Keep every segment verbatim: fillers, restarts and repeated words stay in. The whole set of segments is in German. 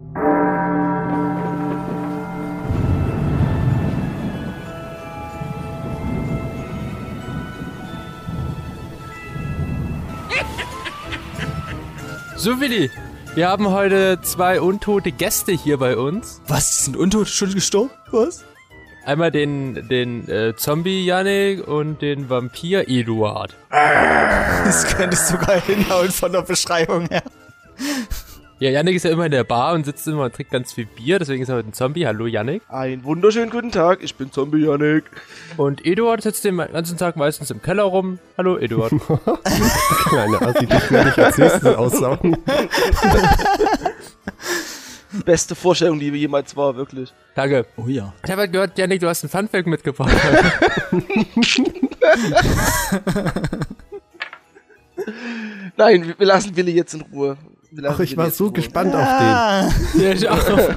So, Willi, wir haben heute zwei untote Gäste hier bei uns. Was? Sind Untote schon gestorben? Was? Einmal den, den äh, Zombie-Yannick und den Vampir-Eduard. Das könntest du sogar hinhauen von der Beschreibung her. Ja, Yannick ist ja immer in der Bar und sitzt immer und trinkt ganz viel Bier, deswegen ist er heute ein Zombie. Hallo, Yannick. Einen wunderschönen guten Tag, ich bin Zombie Yannick. Und Eduard sitzt den ganzen Tag meistens im Keller rum. Hallo, Eduard. Kleine Assi, die werde ich als nächstes aussaugen. Beste Vorstellung, die jemals war, wirklich. Danke. Oh ja. Ich habe gehört, Yannick, du hast einen Funfact mitgebracht. Nein, wir, wir lassen Willi jetzt in Ruhe. Ach, ich Willi war jetzt so in Ruhe. gespannt Ah. auf den. Ja, ich auch.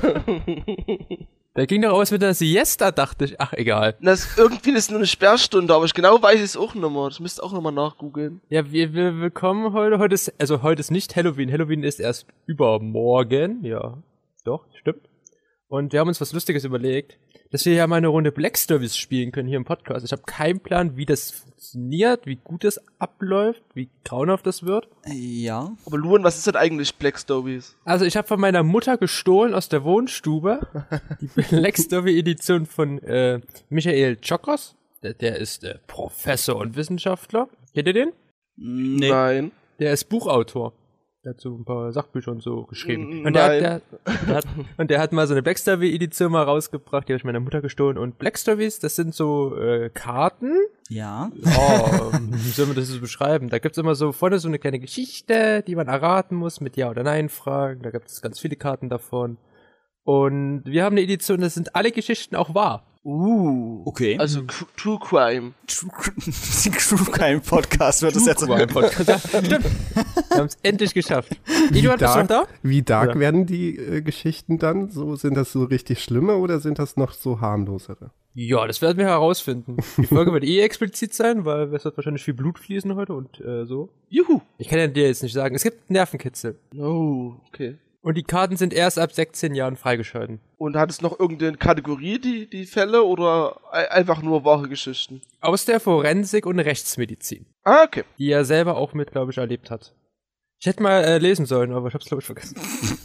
Der ging doch aus mit der Siesta, dachte ich. Ach, egal. Das, irgendwie ist nur eine Sperrstunde, aber ich genau weiß es auch nicht mehr. Das müsst ihr auch nochmal nachgoogeln. Ja, wir, wir, wir kommen heute, heute ist, also heute ist nicht Halloween. Halloween ist erst übermorgen. Ja, doch, stimmt. Und wir haben uns was Lustiges überlegt, dass wir ja mal eine Runde Black Stories spielen können hier im Podcast. Ich habe keinen Plan, wie das funktioniert, wie gut das abläuft, wie grauenhaft das wird. Ja. Aber Luan, was ist denn eigentlich Black Stories? Also ich habe von meiner Mutter gestohlen aus der Wohnstube die Black Story Edition von äh, Michael Chokros. Der, der ist äh, Professor und Wissenschaftler. Kennt ihr den? Nee. Nein. Der ist Buchautor. Der hat so ein paar Sachbücher und so geschrieben. Mm, Und der, nein. hat, der, der hat, und der hat mal so eine Black Story Edition mal rausgebracht, die habe ich meiner Mutter gestohlen. Und Black Stories, das sind so äh, Karten. Ja. Oh, wie soll man das so beschreiben? Da gibt's immer so vorne so eine kleine Geschichte, die man erraten muss mit Ja oder Nein Fragen. Da gibt es ganz viele Karten davon. Und wir haben eine Edition, das sind alle Geschichten auch wahr. Uh. Okay. Also Cru- True Crime. True, True Crime Podcast wird das jetzt. Crime Podcast. Ja, stimmt. Wir haben es endlich geschafft. Eduard, bist du noch da? Wie dark Ja. werden die äh, Geschichten dann? So, sind das so richtig schlimme oder sind das noch so harmlosere? Ja, das werden wir herausfinden. Die Folge wird eh explizit sein, weil es wird wahrscheinlich viel Blut fließen heute und äh, so. Juhu. Ich kann ja dir jetzt nicht sagen. Es gibt Nervenkitzel. Oh, okay. Und die Karten sind erst ab sechzehn Jahren freigeschalten. Und hat es noch irgendeine Kategorie, die, die Fälle, oder ei- einfach nur wahre Geschichten? Aus der Forensik und Rechtsmedizin. Ah, okay. Die er selber auch mit, glaube ich, erlebt hat. Ich hätte mal äh, lesen sollen, aber ich hab's, glaube ich, vergessen.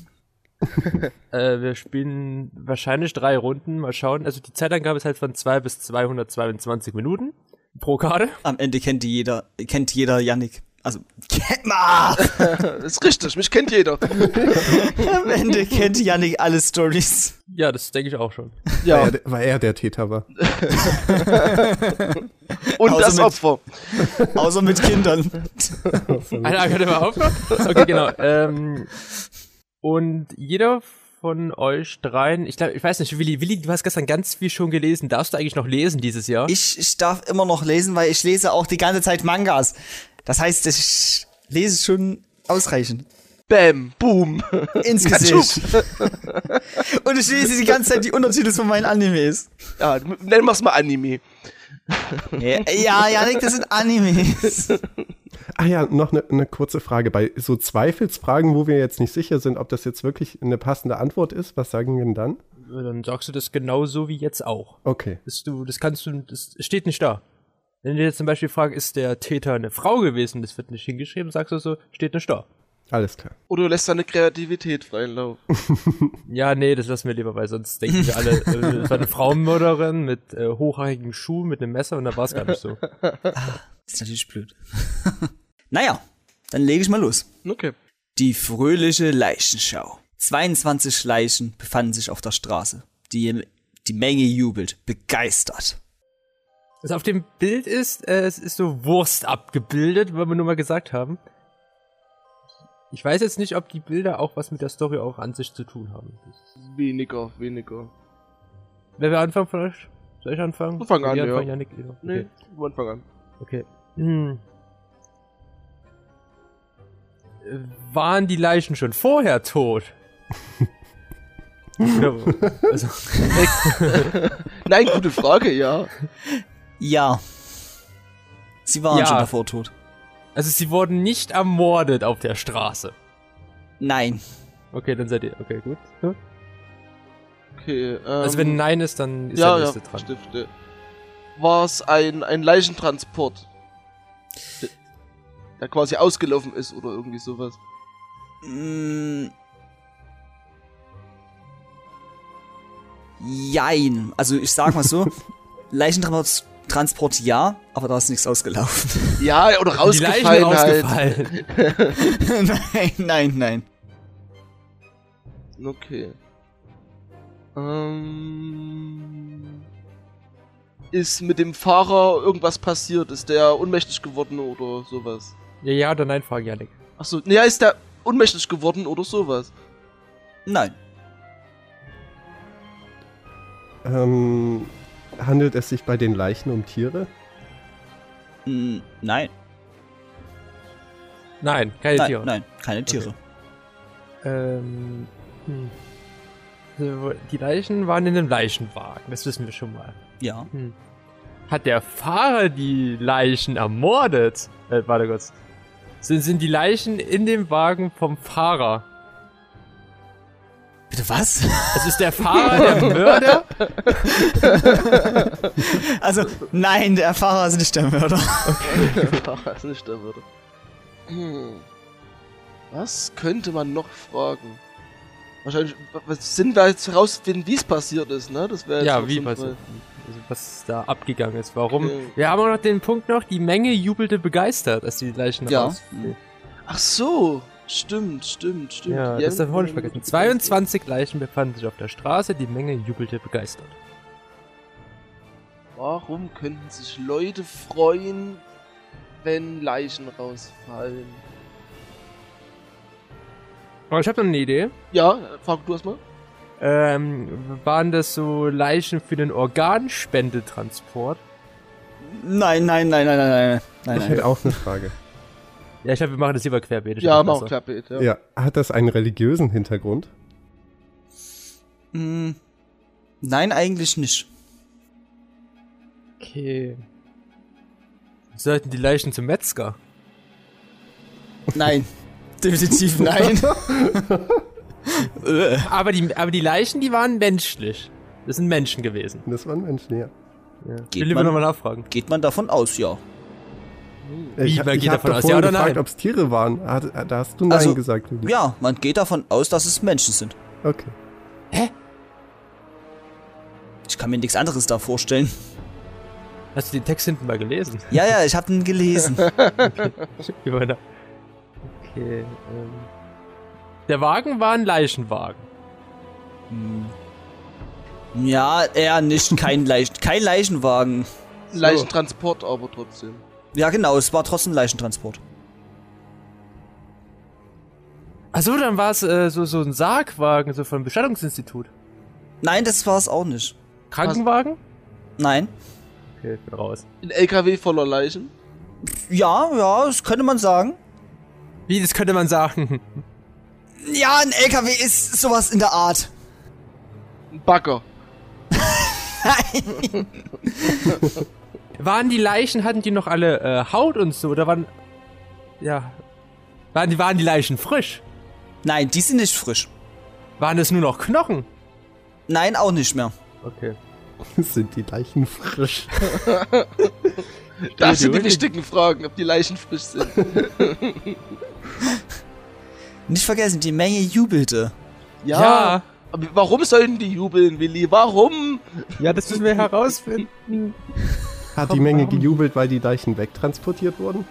äh, wir spielen wahrscheinlich drei Runden, mal schauen. Also die Zeitangabe ist halt von zwei bis zweihundertzweiundzwanzig Minuten pro Karte. Am Ende kennt die jeder, kennt jeder Yannick. Also, kennt man! Das ist richtig, mich kennt jeder. Am Ende kennt Yannick alle Stories. Ja, das denke ich auch schon. Ja, Weil, er, weil er der Täter war. und Außer das mit- Opfer. Außer mit Kindern. Einer kann immer aufhören? Okay, genau. Ähm, und jeder von euch dreien, ich glaube, ich weiß nicht, Willi, Willi, du hast gestern ganz viel schon gelesen. Darfst du eigentlich noch lesen dieses Jahr? Ich, ich darf immer noch lesen, weil ich lese auch die ganze Zeit Mangas. Das heißt, ich lese schon ausreichend. Bam, boom. Ins Gesicht. Und ich lese die ganze Zeit die Untertitel von meinen Animes. Ja, nennen wir es mal Anime. Ja, ja, Yannick, das sind Animes. Ah ja, noch eine ne kurze Frage. Bei so Zweifelsfragen, wo wir jetzt nicht sicher sind, ob das jetzt wirklich eine passende Antwort ist, was sagen wir denn dann? Dann sagst du das genauso wie jetzt auch. Okay. Das, du, das kannst du, das steht nicht da. Wenn du jetzt zum Beispiel fragst, ist der Täter eine Frau gewesen, das wird nicht hingeschrieben, sagst du so, steht nicht da. Alles klar. Oder du lässt deine Kreativität freien Lauf. Ja, nee, das lassen wir lieber, weil sonst denken wir alle, äh, das war eine Frauenmörderin mit äh, hochhackigen Schuhen, mit einem Messer und da war es gar nicht so. Das ist natürlich blöd. Naja, dann lege ich mal los. Okay. Die fröhliche Leichenschau. zweiundzwanzig Leichen befanden sich auf der Straße. Die, die Menge jubelt, begeistert. Was auf dem Bild ist, äh, es ist so Wurst abgebildet, wollen wir nur mal gesagt haben. Ich weiß jetzt nicht, ob die Bilder auch was mit der Story auch an sich zu tun haben. Weniger, weniger. Wer will anfangen von euch? Soll ich anfangen? Fang an, Will ja. anfangen, Janik? Okay. Nee, von Anfang an. Okay. Hm. Äh, Waren die Leichen schon vorher tot? Oder, also, Nein, gute Frage, ja. Ja. Sie waren Ja. schon davor tot. also sie wurden nicht ermordet auf der Straße. Nein. Okay, dann seid ihr. Okay, gut. Ja. Okay, ähm, Also wenn Nein ist, dann ist ja, der ja, nächste dran. Stifte. War es ein, ein Leichentransport, der quasi ausgelaufen ist oder irgendwie sowas? Mm. Jein. Also ich sag mal so, Leichentransport Transport ja, aber da ist nichts ausgelaufen. Ja, oder Die Leichen rausgefallen halt. rausgefallen. nein, nein, nein. Okay. Ähm, ist mit dem Fahrer irgendwas passiert? Ist der ohnmächtig geworden oder sowas? Ja, ja oder nein, frage Janik. Achso, naja, ist der ohnmächtig geworden oder sowas? Nein. Ähm, handelt es sich bei den Leichen um Tiere? Mm, nein. Nein, keine Nein, Tiere. nein, keine Tiere. Ähm, hm. Also, die Leichen waren in einem Leichenwagen, das wissen wir schon mal. Ja. Hm. Hat der Fahrer die Leichen ermordet? Äh, warte kurz. Sind, sind die Leichen in dem Wagen vom Fahrer? Bitte was? Also ist der Fahrer der Mörder? Also, nein, der Fahrer ist nicht der Mörder. Der Fahrer ist nicht der Mörder. Hm. Was könnte man noch fragen? Wahrscheinlich, was sind wir jetzt herausfinden, wie es passiert ist, ne? Das wäre Ja, wie passiert? Also was da abgegangen ist. Warum? Okay. Wir haben auch noch den Punkt noch, die Menge jubelte begeistert, als die Leichen Ja. raus. Ach so, stimmt, stimmt, stimmt. Ja, Die das darf haben- man auch nicht vergessen. zweiundzwanzig Leichen befanden sich auf der Straße, die Menge jubelte begeistert. Warum könnten sich Leute freuen, wenn Leichen rausfallen? Aber ich habe noch eine Idee. Ja, frag du erst mal. Ähm, waren das so Leichen für den Organspendetransport? Nein, nein, nein, nein, nein, nein. nein, Ich nein. hätte auch eine Frage. Ja, ich glaube, wir machen das lieber querbeet. Ich Ja, glaub, mach besser. auch Klappe, ja. Ja, hat das einen religiösen Hintergrund? Mm, nein, eigentlich nicht. Okay. Sollten die Leichen zum Metzger? Nein. Definitiv nein. Äh. Aber die, aber die Leichen, die waren menschlich. Das sind Menschen gewesen. Das waren Menschen, ja. Ja. Ich Geht will lieber man- nochmal nachfragen. Geht man davon aus, ja. Wie, ich wer ich geht hab davon doch aus, vorhin ja oder gefragt, nein? ob es Tiere waren. Hat- Da hast du Nein Also, gesagt, Ludi. Ja, man geht davon aus, dass es Menschen sind. Okay. Ich kann mir nichts anderes da vorstellen. Hast du den Text hinten mal gelesen? Ja, ja, ich habe ihn gelesen. Wie war da? Okay, ähm. Der Wagen war ein Leichenwagen. Ja, eher nicht. Kein, Leich kein Leichenwagen. Leichentransport aber trotzdem. Ja, genau, es war trotzdem Leichentransport. Achso, dann war es äh, so, so ein Sargwagen, so vom Bestattungsinstitut. Nein, das war es auch nicht. Krankenwagen? Nein. Okay, ich bin raus. Ein L K W voller Leichen. Ja, ja, das könnte man sagen. Wie, das könnte man sagen. Ja, ein L K W ist sowas in der Art. Ein Bagger. Waren die Leichen, hatten die noch alle äh, Haut und so, oder waren. Ja. Waren die, waren die Leichen frisch? Nein, die sind nicht frisch. Waren es nur noch Knochen? Nein, auch nicht mehr. Okay. Sind die Leichen frisch? Das sind die Uli. wichtigen Fragen, ob die Leichen frisch sind. Nicht vergessen, die Menge jubelte. Ja. Ja. Aber warum sollen die jubeln, Willi? Warum? Ja, das müssen wir herausfinden. Hat die Menge gejubelt, weil die Leichen wegtransportiert wurden?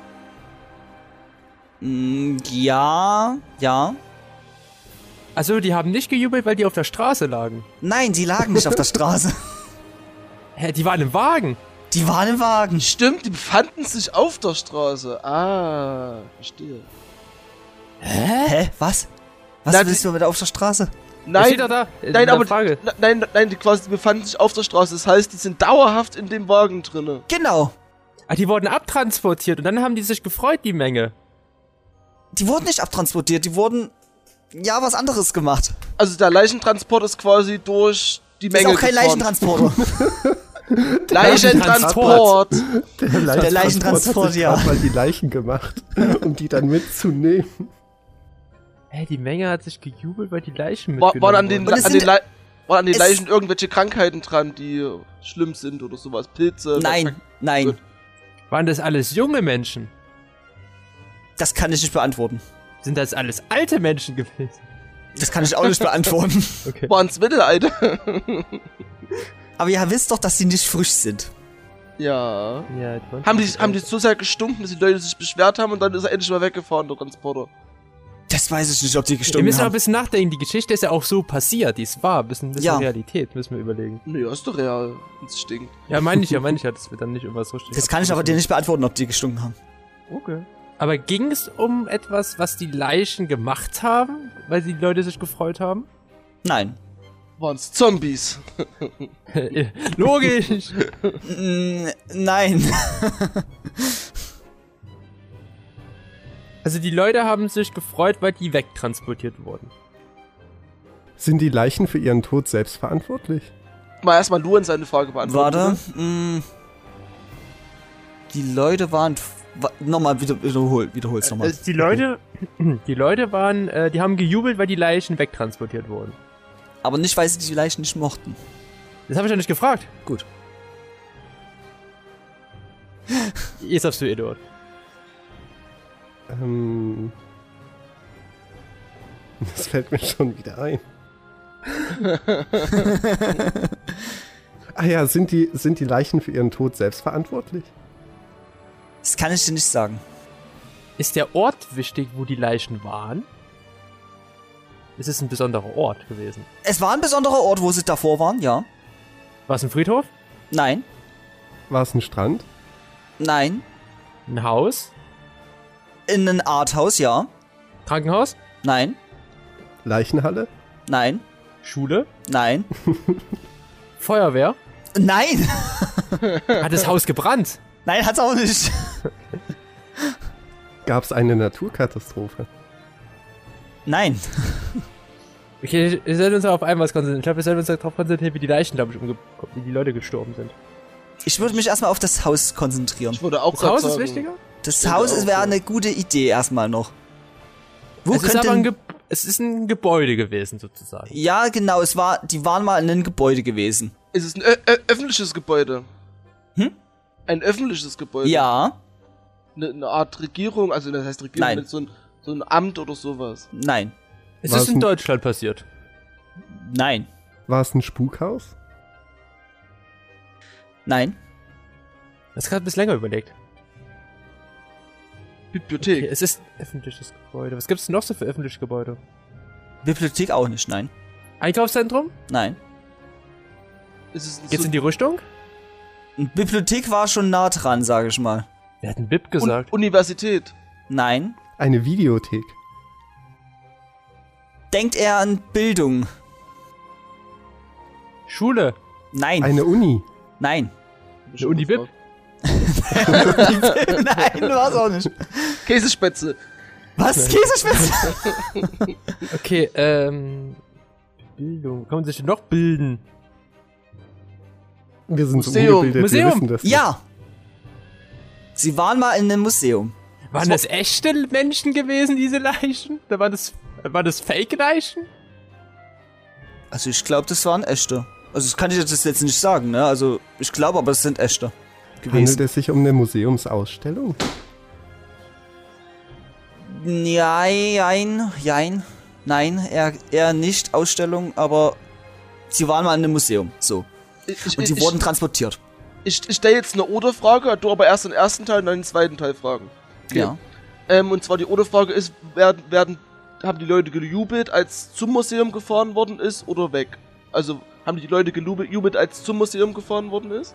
Mm, ja, ja. Also, die haben nicht gejubelt, weil die auf der Straße lagen. Nein, die lagen nicht auf der Straße. Hä, die waren im Wagen. Die waren im Wagen. Stimmt, die befanden sich auf der Straße. Ah, verstehe. Hä? Was? Was Na, willst du mit auf der Straße? Das steht Nein, doch da. in nein, der aber Frage. n- nein, nein, die quasi die befanden sich auf der Straße. Das heißt, die sind dauerhaft in dem Wagen drinne. Genau. Ah, die wurden abtransportiert und dann haben die sich gefreut, die Menge. Die wurden nicht abtransportiert, die wurden, ja, was anderes gemacht. Also der Leichentransport ist quasi durch die Das ist Menge auch kein gefahren. Leichentransporter. Leichentransport. Der Leichentransport, hat sich ja. grad mal die Leichen gemacht, um die dann mitzunehmen. Hä, die Menge hat sich gejubelt, weil die Leichen War, mitgenommen waren an den, wurden. Und es an den, sind- Le waren an den es- Leichen irgendwelche Krankheiten dran, die schlimm sind oder sowas? Pilze? Nein, nein, Gut. Waren das alles junge Menschen? das kann ich nicht beantworten. Sind das alles alte Menschen gewesen? Das kann ich auch nicht beantworten. Okay. Waren es Mittelalte? Aber ihr wisst doch, dass sie nicht frisch sind. Ja. Ja, die waren Haben die, schon haben die alt. so sehr gestunken, dass die Leute sich beschwert haben und dann ist er endlich mal weggefahren, der Transporter. Das weiß ich nicht, ob die Wir gestunken müssen auch ein haben. bisschen nachdenken, die Geschichte ist ja auch so passiert, die ist wahr, ein bisschen, ein bisschen Ja. Realität, müssen wir überlegen. Nee, ist doch real. Es stinkt. Ja, meine ich ja, meine ich ja, dass wir dann nicht irgendwas richtig... Das kann ich aber dir nicht beantworten, ob die gestunken haben. Okay. Aber ging es um etwas, was die Leichen gemacht haben, weil die Leute sich gefreut haben? Nein. Waren es Zombies? Logisch! Mm, nein. Also die Leute haben sich gefreut, weil die wegtransportiert wurden. Sind die Leichen für ihren Tod selbst verantwortlich? Mal erstmal Luan seine Frage beantworten. Warte. bitte. Mm, die Leute waren... f- wa- Nochmal, wieder, wiederhol, wiederhol's nochmal. Also die Leute, die Leute waren, äh, die haben gejubelt, weil die Leichen wegtransportiert wurden. Aber nicht, weil sie die Leichen nicht mochten. Das habe ich ja nicht gefragt. Gut. Jetzt darfst du, Eduard. Ähm, das fällt mir schon wieder ein. Ah ja, sind die, sind die Leichen für ihren Tod selbst verantwortlich? Das kann ich dir nicht sagen. Ist der Ort wichtig, wo die Leichen waren? Es ist ein besonderer Ort gewesen. Es war ein besonderer Ort, wo sie davor waren, ja. War es ein Friedhof? Nein. War es ein Strand? Nein. Ein Haus? In einem Arthaus, ja. Krankenhaus? Nein. Leichenhalle? Nein. Schule? Nein. Feuerwehr? Nein. Hat das Haus gebrannt? Nein, hat's auch nicht. Gab es eine Naturkatastrophe? Nein. Okay, wir sollten uns auf einmal konzentrieren. Ich glaube, wir sollten uns darauf konzentrieren, wie die Leichen, glaube ich, umge wie die Leute gestorben sind. Ich würde mich erstmal auf das Haus konzentrieren. Ich würde auch Das grad Haus ist sagen, wichtiger? Das Stimmt Haus auch, wäre ja. eine gute Idee erstmal noch. Wo Es ist könnte aber ein, denn, Ge es ist ein Gebäude gewesen, sozusagen. ja, genau, es war, die waren mal in einem Gebäude gewesen. Ist es ein ö ö öffentliches Gebäude? Hm? Ein öffentliches Gebäude? Ja, Eine, eine Art Regierung, also das heißt Regierung, Nein. nicht so ein, so ein Amt oder sowas. nein, Es War ist es in ein- Deutschland passiert. nein, War es ein Spukhaus? nein. Das hat gerade ein bisschen länger überlegt. Bibliothek. Okay, es ist ein öffentliches Gebäude. Was gibt es noch so für öffentliche Gebäude? Bibliothek auch nicht, nein. Einkaufszentrum? Nein. Ist es Geht's so, in die Richtung? Und Bibliothek war schon nah dran, sage ich mal. Wir hatten B I P Un gesagt. Universität? Nein. Eine Videothek? Denkt er an Bildung? Schule. Nein. Eine Uni? Nein. Eine Uni B I P. Nein, war's auch nicht. Käsespätzle. Was? Käsespätzle? Okay, ähm. Bildung. Kann man sich denn noch bilden? Wir sind so Museum. ungebildet, Museum. wir wissen das nicht. Ja. Sie waren mal in einem Museum. Waren das echte Menschen gewesen, diese Leichen? Da waren das, waren das Fake-Leichen? Also ich glaube, das waren echte. Also das kann ich jetzt jetzt nicht sagen, ne? Also ich glaube, aber es sind echte Handelt gewesen. es sich um eine Museumsausstellung? Nein, jein, nein, eher, eher nicht Ausstellung, aber sie waren mal in einem Museum, so. Ich, ich, Und sie ich, wurden transportiert. ich, ich stelle jetzt eine Oder-Frage, du aber erst den ersten Teil und dann den zweiten Teil fragen. Okay. Ja. Ähm, und zwar die Oder-Frage ist, werden, werden, haben die Leute gejubelt, als zum Museum gefahren worden ist oder weg? Also, haben die Leute gejubelt, jubelt, als zum Museum gefahren worden ist?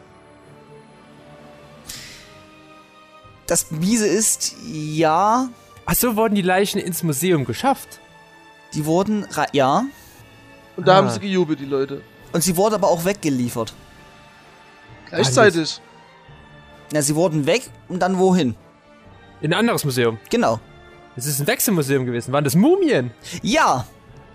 Das Miese ist, ja, Achso, wurden die Leichen ins Museum geschafft? die wurden, ra- ja, Und da Ah. haben sie gejubelt, die Leute. und sie wurden aber auch weggeliefert. Gleichzeitig. Na, sie wurden weg und dann wohin? In ein anderes Museum. Genau. Es ist ein Wechselmuseum gewesen. Waren das Mumien? Ja!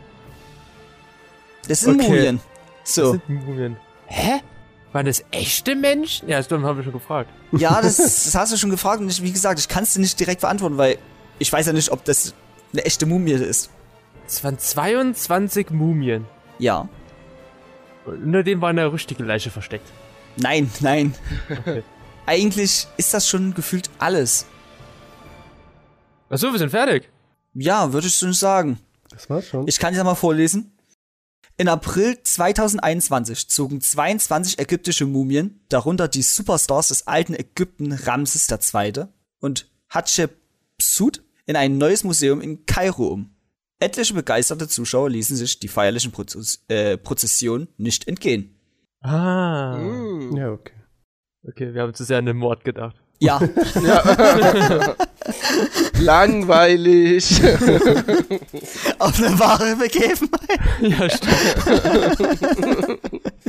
Das sind Okay. Mumien. Das So. sind Mumien. Hä? Waren das echte Menschen? Ja, stimmt, haben wir schon gefragt. Ja, das, das hast du schon gefragt und ich, wie gesagt, ich kann es dir nicht direkt beantworten, weil ich weiß ja nicht, ob das eine echte Mumie ist. Es waren zweiundzwanzig Mumien. Ja. Und unter denen war eine richtige Leiche versteckt. Nein, nein. Okay. Eigentlich ist das schon gefühlt alles. Achso, wir sind fertig. Ja, würde ich schon sagen. Das war's schon. Ich kann es ja mal vorlesen. In April zweitausendeinundzwanzig zogen zweiundzwanzig ägyptische Mumien, darunter die Superstars des alten Ägypten Ramses der Zweite und Hatschepsut, in ein neues Museum in Kairo um. Etliche begeisterte Zuschauer ließen sich die feierlichen Proz- äh, Prozessionen nicht entgehen. Ah. Mm. Ja, okay. Okay, wir haben zu sehr an den Mord gedacht. Ja, Ja. Langweilig. auf eine wahre Begebenheit. Ja, stimmt.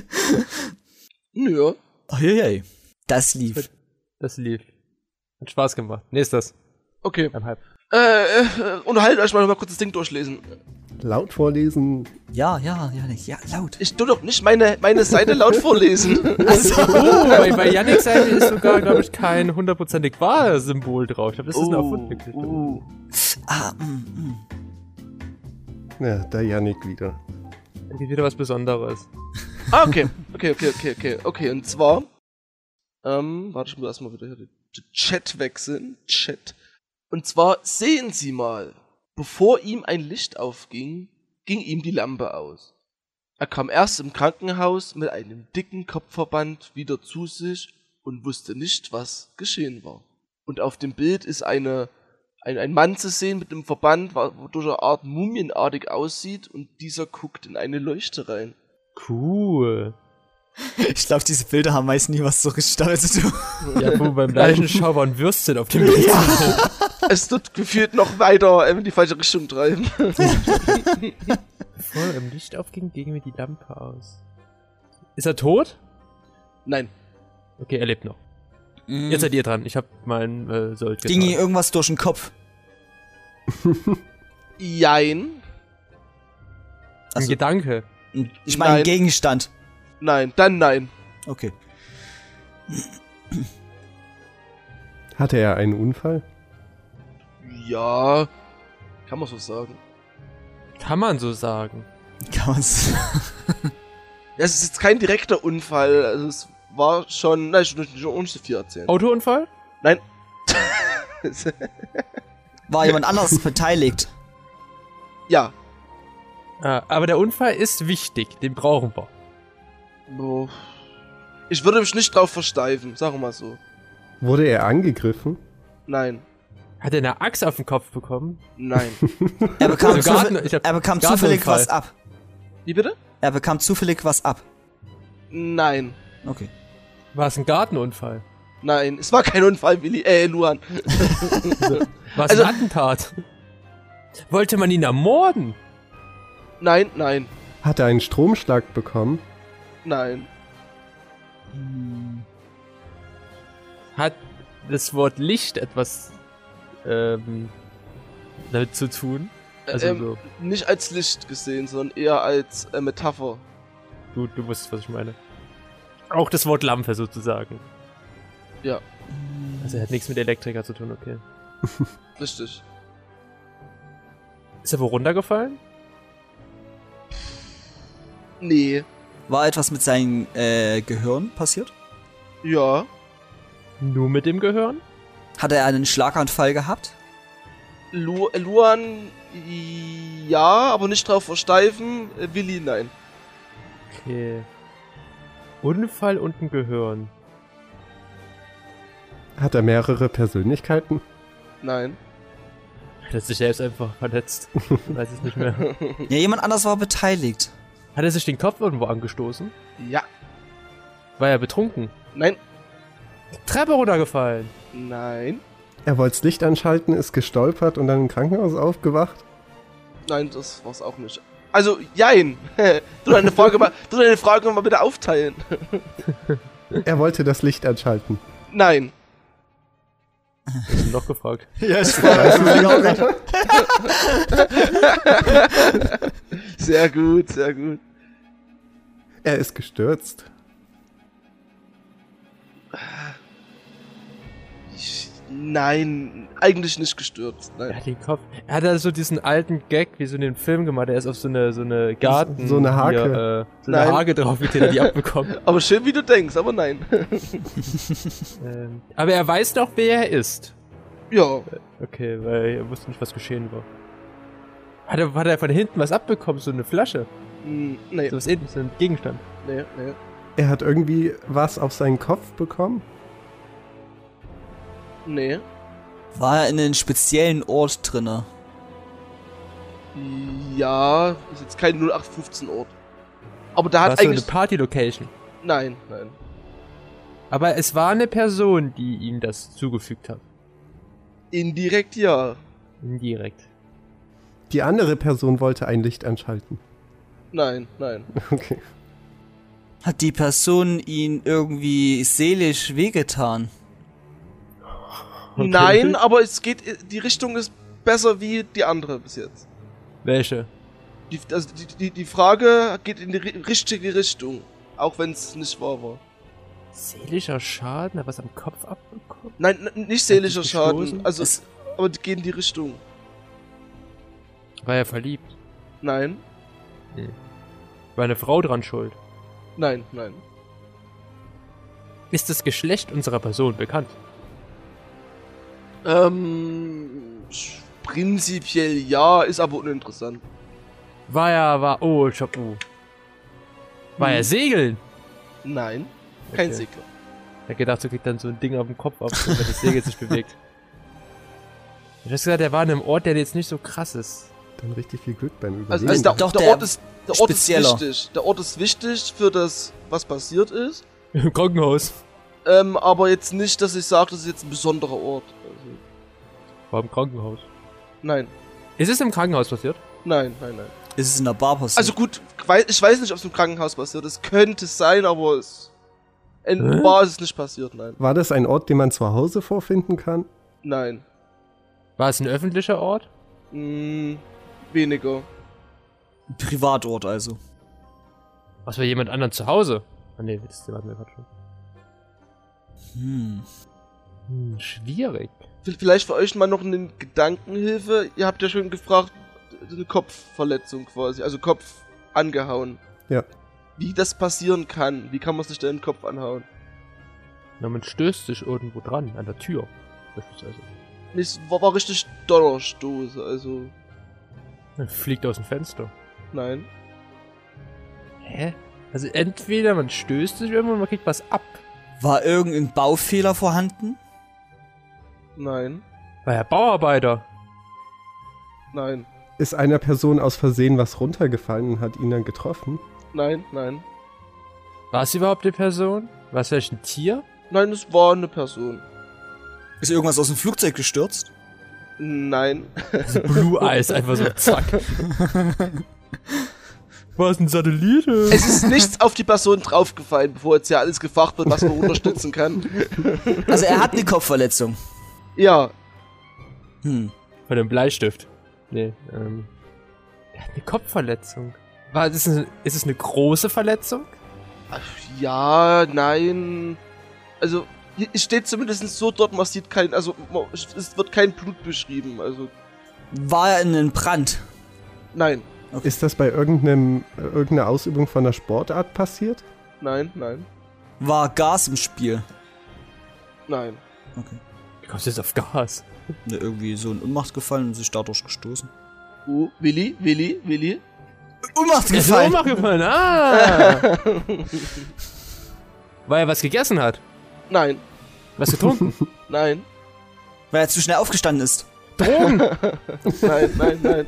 Ja. Uiuiui. Das lief. Das lief. Hat Spaß gemacht. Nächstes. Okay. Beim Hype. Äh, äh, unterhaltet euch mal noch mal kurz das Ding durchlesen. Laut vorlesen. Ja, ja, ja, ja, laut. Ich tu doch nicht meine, meine Seite laut vorlesen. Oh, bei, bei Yannicks Seite ist sogar, glaube ich, kein hundertprozentig wahres Symbol drauf. Ich glaube, das ist eine erfundene uh. Ah, mm, mm. Ja, der Yannick wieder. Da geht wieder was Besonderes. Ah, okay. Okay, okay, okay, okay. Okay, und zwar. Ähm, warte, ich muss erstmal wieder hier den Chat wechseln. Chat. Und zwar sehen Sie mal. Bevor ihm ein Licht aufging, ging ihm die Lampe aus. Er kam erst im Krankenhaus mit einem dicken Kopfverband wieder zu sich und wusste nicht, was geschehen war. Und auf dem Bild ist eine, ein, ein Mann zu sehen mit einem Verband, wodurch er Art mumienartig aussieht, und dieser guckt in eine Leuchte rein. Cool. Ich glaube, diese Bilder haben meist nie was so richtig damit zu tun. Ja, wo beim Leichenschau war ein Würstchen auf dem Bild. Ja. Es tut gefühlt noch weiter in die falsche Richtung treiben. Bevor er im Licht aufging, ging mir die Lampe aus. Ist er tot? Nein. Okay, er lebt noch. Jetzt seid ihr dran. Ich hab mein äh, Sold Ging ihm getan. irgendwas durch den Kopf? Jein. Ein Also- Gedanke. Ich meine, Nein. Gegenstand. Nein, dann nein. Okay. Hatte er einen Unfall? Ja, kann man so sagen. Kann man so sagen. Kann man's. Ja, es ist jetzt kein direkter Unfall, also es war schon, nein, ich will nicht nicht so viel erzählen. Autounfall? Nein. War jemand anders beteiligt? Ja. Ah, aber der Unfall ist wichtig. Den brauchen wir. Boah. Ich würde mich nicht drauf versteifen, sagen wir mal so. Wurde er angegriffen? Nein. Hat er eine Axt auf den Kopf bekommen? Nein. Er bekam, Also Garten- zufällig, ich hab er bekam zufällig Gartenunfall. was ab. Wie bitte? Er bekam zufällig was ab. Nein. Okay. War es ein Gartenunfall? Nein. Es war kein Unfall, Willi, äh, Luan. War es Also- ein Attentat? Wollte man ihn ermorden? Nein, nein, Hat er einen Stromschlag bekommen? nein. Hat das Wort Licht etwas ähm, damit zu tun? Also ähm, so, Nicht als Licht gesehen, sondern eher als äh, Metapher. du, du wusstest, was ich meine. Auch das Wort Lampe sozusagen. Ja, Also er hat nichts mit Elektriker zu tun, okay. richtig. Ist er wo runtergefallen? Nee. War etwas mit seinem äh, Gehirn passiert? Ja. Nur mit dem Gehirn? Hat er einen Schlaganfall gehabt? Lu äh, Luan, ja, aber nicht drauf versteifen. Äh, Willi, nein. Okay. Unfall und ein Gehirn. Hat er mehrere Persönlichkeiten? Nein. Hat er sich selbst einfach verletzt? Ich weiß es nicht mehr. Ja, jemand anders war beteiligt. Hat er sich den Kopf irgendwo angestoßen? Ja. War er betrunken? Nein. Treppe runtergefallen? Nein. Er wollte das Licht anschalten, ist gestolpert und dann im Krankenhaus aufgewacht? Nein, das war's auch nicht. Also, jein. Du deine Frage mal, du deine Frage mal bitte aufteilen. Er wollte das Licht anschalten. Nein. Ich hab ihn noch gefragt. Ja, ich war Sehr gut, sehr gut. Er ist gestürzt. Nein, eigentlich nicht gestürzt. Er Nein. hat den Kopf. Er hat da so diesen alten Gag, wie so in dem Film gemacht. Er ist auf so eine, so eine Garten. So eine Hake. Hier, äh, so Nein. eine Hake drauf, mit der er die abbekommt. Aber schön, wie du denkst, aber nein. ähm, aber er weiß doch, wer er ist. Ja. Okay, weil er wusste nicht, was geschehen war. Hat er, hat er von hinten was abbekommen? So eine Flasche? Hm, nee, So was ähnliches, so ein Gegenstand. nee, nee. Er hat irgendwie was auf seinen Kopf bekommen. Nee. War er in einem speziellen Ort drinne? Ja, ist jetzt kein null acht fünfzehn Ort. Aber da War hat es so eine eigentlich... Party-Location. Nein, nein. Aber es war eine Person, die ihm das zugefügt hat. Indirekt ja. Indirekt. Die andere Person wollte ein Licht anschalten. Nein, nein. Okay. Hat die Person ihn irgendwie seelisch wehgetan? Okay. Nein, aber es geht... Die Richtung ist besser wie die andere bis jetzt. Welche? Die, also die, die, die Frage geht in die ri- richtige Richtung. Auch wenn es nicht wahr war. Seelischer Schaden? Hat was am Kopf abbekommen? Nein, n- nicht seelischer sich Schaden. gestoßen? Also, Es- aber die gehen in die Richtung. War er verliebt? Nein, War eine Frau dran schuld? nein, nein. Ist das Geschlecht unserer Person bekannt? Ähm, prinzipiell ja, ist aber uninteressant. War er, war, oh, ich hab, oh. War Hm. er segeln? Nein, kein Okay. Segler. Ich hab gedacht, so kriegt dann so ein Ding auf dem Kopf ab, wenn das Segel sich bewegt. Ich hab gesagt, er war an einem Ort, der jetzt nicht so krass ist. Dann richtig viel Glück beim Also, Überleben. also der, Doch, der, der Ort ist, der Ort ist spezieller. wichtig. Der Ort ist wichtig für das, was passiert ist. Im Krankenhaus. Ähm, aber jetzt nicht, dass ich sage, das ist jetzt ein besonderer Ort. Also, War im Krankenhaus. nein, Ist es im Krankenhaus passiert? nein, nein, nein. Ist es in der Bar passiert? Also gut, wei- ich weiß nicht, ob es im Krankenhaus passiert ist. Könnte es sein, aber es. In Hä? Bar ist es nicht passiert, nein. War das ein Ort, den man zu Hause vorfinden kann? Nein. War es ein öffentlicher Ort? Hm, weniger. Ein Privatort also. Was war jemand anderen zu Hause? Ah ne, das hatten wir gerade schon. Hm. Hm, schwierig. V- Vielleicht für euch mal noch eine Gedankenhilfe. Ihr habt ja schon gefragt, eine Kopfverletzung quasi, also Kopf angehauen. Ja. Wie das passieren kann, wie kann man sich da in den Kopf anhauen? Na, man stößt sich irgendwo dran, an der Tür. Beispielsweise. Es war, war richtig Donnerstoß, also Man fliegt aus dem Fenster. nein. Hä? Also entweder man stößt sich irgendwo und man kriegt was ab. War irgendein Baufehler vorhanden? Nein. War ja Bauarbeiter. Nein. Ist einer Person aus Versehen was runtergefallen und hat ihn dann getroffen? Nein, nein. War es überhaupt eine Person? War es vielleicht ein Tier? Nein, es war eine Person. Ist irgendwas aus dem Flugzeug gestürzt? Nein. Blue Eyes, einfach so zack. War es ein Satellit? Es ist nichts auf die Person draufgefallen, bevor jetzt ja alles gefragt wird, was man unterstützen kann. Also er hat eine Kopfverletzung. Ja, Hm. Von einem Bleistift. Nee, ähm. Er hat eine Kopfverletzung. War ist es, eine, ist es eine große Verletzung? ja, nein. Also, hier steht zumindest so dort, man sieht kein, also, man, es wird kein Blut beschrieben, also, War er in einem Brand? nein, Ist das bei irgendeinem, äh, irgendeiner Ausübung von einer Sportart passiert? nein, nein, War Gas im Spiel? nein. Okay. Wie kommst du jetzt auf Gas? Ne, irgendwie so in Ohnmacht gefallen und sich dadurch gestoßen. Uh, Willi, Willi, Willi. Ohnmacht Ist so gefallen! gefallen, ah! Weil er was gegessen hat. Nein, Was getrunken. nein, Weil er zu schnell aufgestanden ist. Drogen! nein, nein, nein.